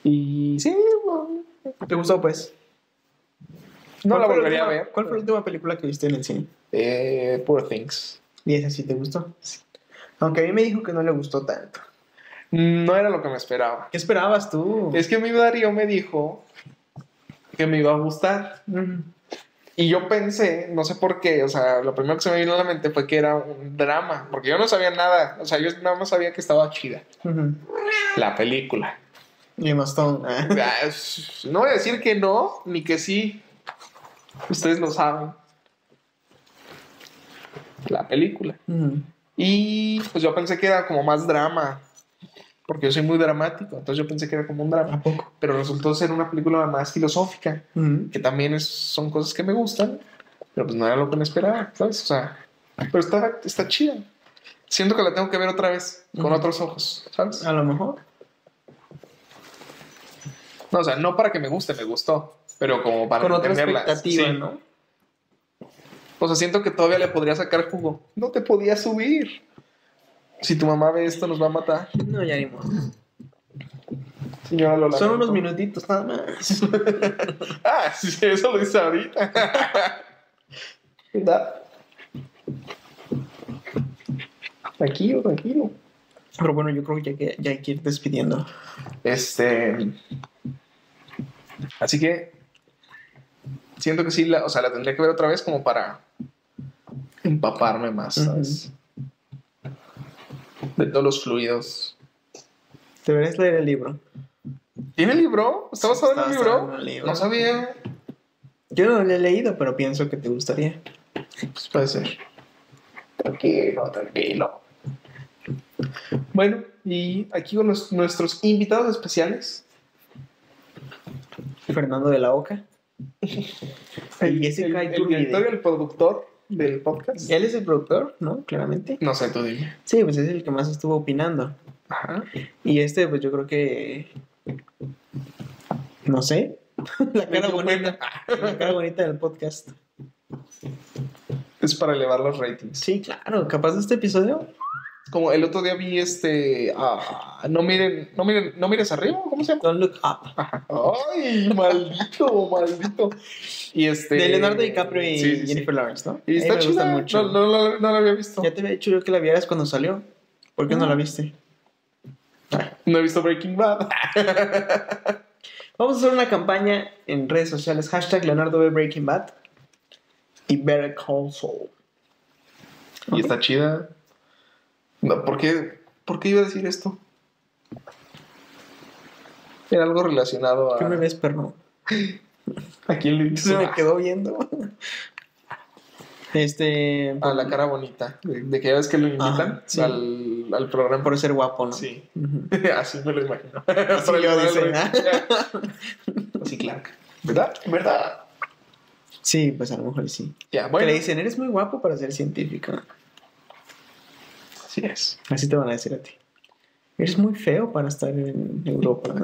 Y sí, bueno, ¿Te gustó, pues? no la ¿Cuál fue volvería a última- ver. ¿Cuál fue la última película que viste en el cine? Poor Things. ¿Y esa sí te gustó? Aunque a mí me dijo que no le gustó tanto. No era lo que me esperaba. ¿Qué esperabas tú? Es que mi Darío me dijo que me iba a gustar. Ujú. Y yo pensé, no sé por qué, o sea, lo primero que se me vino a la mente fue que era un drama, porque yo no sabía nada, o sea, yo nada más sabía que estaba chida Ujú. la película. Y Emma Stone. Ah, no voy a decir que no, ni que sí. Ustedes lo saben. La película. Ujú. Y pues yo pensé que era como más drama, porque yo soy muy dramático, entonces yo pensé que era como un drama. ¿A poco? Pero resultó ser una película más filosófica, Ujú. que también son cosas que me gustan, pero pues no era lo que me esperaba, ¿sabes? O sea, pero está chida. Siento que la tengo que ver otra vez, con Ujú. otros ojos, ¿sabes? A lo mejor. No, o sea, no para que me guste, me gustó, pero como para Con otra entenderla. expectativa, Sí. ¿no? O sea, siento que todavía le podría sacar jugo. No te podía subir. Si tu mamá ve esto, nos va a matar. No, ya ni modo. Señora, lo Son lamento. unos minutitos nada más. Ah, sí, eso lo dice ahorita. ¿Verdad? Tranquilo, tranquilo. Pero bueno, yo creo que ya hay que ir despidiendo. Así que siento que sí, o sea, la tendría que ver otra vez como para empaparme más, ¿sabes? De todos los fluidos. Deberías leer el libro. ¿Tiene libro? ¿Está basado en un Está libro? basado en un libro. No sabía. Yo no lo he leído, pero pienso que te gustaría. Pues puede ser. Tranquilo, tranquilo. Bueno, y aquí con nuestros invitados especiales. Fernando de la Oca. Y Jessica el Iturbide. director y el productor del podcast. Él es el productor, ¿no? Claramente. No sé, tú dime. Sí, pues es el que más estuvo opinando. Ajá. Y pues yo creo que... No sé. La cara bonita. La cara bonita del podcast. Es para elevar los ratings. Sí, claro. Capaz de este episodio. Como el otro día vi no mires arriba, ¿cómo se llama? Don't Look Up. Ajá. Ay, maldito. Y De Leonardo DiCaprio y Sí, sí, sí. Jennifer Lawrence, ¿no? Y está me gusta chida. mucho. No la había visto. Ya te había dicho yo que la vieras cuando salió. ¿Por qué no la viste? No he visto Breaking Bad. Vamos a hacer una campaña en redes sociales. # Leonardo ve Breaking Bad. Y Better Call Saul. Y está chida. No, ¿por qué iba a decir esto? Era algo relacionado a... ¿Qué me ves, perro? ¿A quién le Se hizo? me quedó viendo. A la cara bonita. De que ya ves que lo invitan Sí. al programa. Por ser guapo, ¿no? Sí. Ujú. Así me lo imagino. Así Para yo elevar el dice, rating. Así, Clark. ¿Verdad? ¿Verdad? Sí, pues a lo mejor sí. Ya, Que bueno. le dicen, eres muy guapo para ser científico. Así es. Así te van a decir a ti. Eres muy feo para estar en Europa.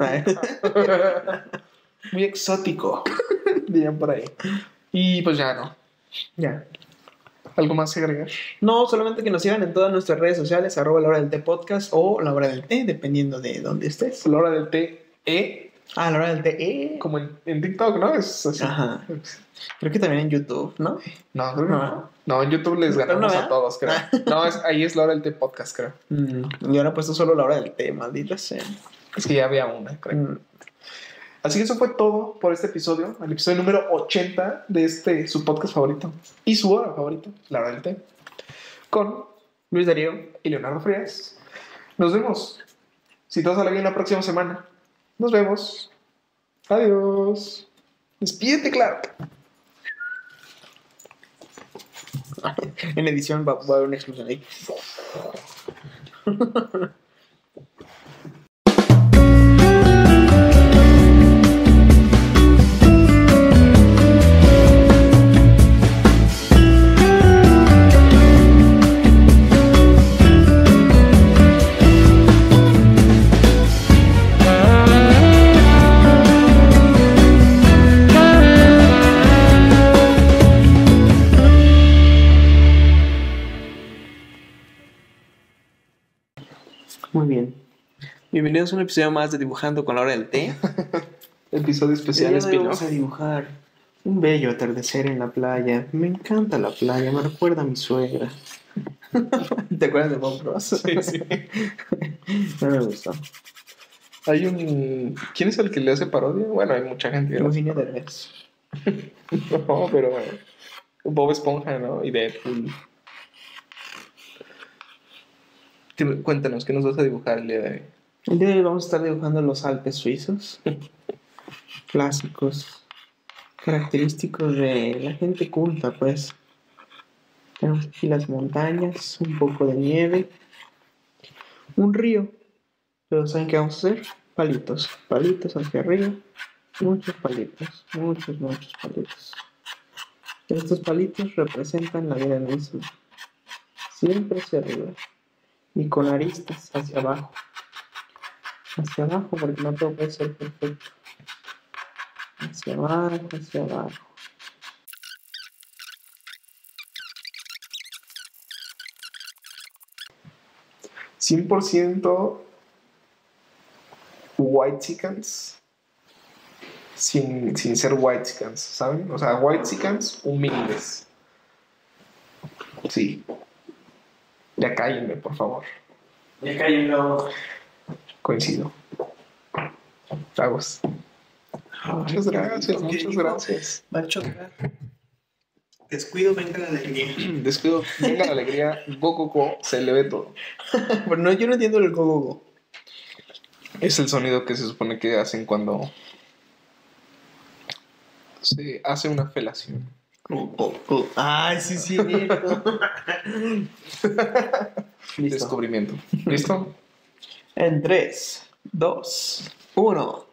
Muy exótico. Dirían por ahí. Y pues ya no. Ya. ¿Algo más que agregar? No, solamente que nos sigan en todas nuestras redes sociales, @ la hora del té podcast o la hora del té, dependiendo de dónde estés. La hora del té, La hora del té. como en TikTok, ¿no? Es así. Ajá. Creo que también en YouTube, ¿no? No, creo que No. no. No, en YouTube les Pero no, ganamos ¿verdad? a todos, creo. No, ahí es la hora del té podcast, creo. Y ahora he puesto solo la hora del té, maldita sea. Es que ya había una, creo. Mm. Así que eso fue todo por este episodio, el episodio número 80 de su podcast favorito y su hora favorita, La Hora del Té, con Luis Darío. y Leonardo Frías. Nos vemos. Si todo sale bien la próxima semana. Nos vemos. Adiós. Despídete, Clark. En edición va a haber una explosión ahí. Bienvenidos a un episodio más de Dibujando con la hora del té. Episodio especial El día de hoy spin-off. vamos a dibujar un bello atardecer en la playa. Me encanta la playa, me recuerda a mi suegra. ¿Te acuerdas de Bob Ross? Sí, sí. No me gustó. Hay un... ¿Quién es el que le hace parodia? Bueno, hay mucha gente. que le hace Eugenio parodia. Derbez. No, pero Bob Esponja, ¿no? Y Deadpool. Cuéntanos, ¿qué nos vas a dibujar el día de hoy? El día de hoy vamos a estar dibujando los Alpes suizos. Clásicos. Característicos de la gente culta, pues. Tenemos aquí las montañas, un poco de nieve, un río. Pero ¿saben qué vamos a hacer? Palitos. Palitos hacia arriba. Muchos palitos. Muchos palitos. Estos palitos representan la vida misma. Siempre hacia arriba. Y con aristas hacia abajo. Hacia abajo porque no todo puede ser perfecto. Hacia abajo, hacia abajo. ¿100% white chickens? Sin ser white chickens, ¿saben? O sea, white chickens humildes. Sí. Ya cállenme, por favor. Ya cayendo. Coincido. Tragos. Muchas gracias, muchas gracias. Va a chocar. Descuido, venga la alegría. Descuido, venga la alegría, go, se le ve todo. Pero no, yo no entiendo el go. Es el sonido que se supone que hacen cuando se hace una felación. Ay, sí, cierto. Listo. Descubrimiento. ¿Listo? En 3, 2, 1.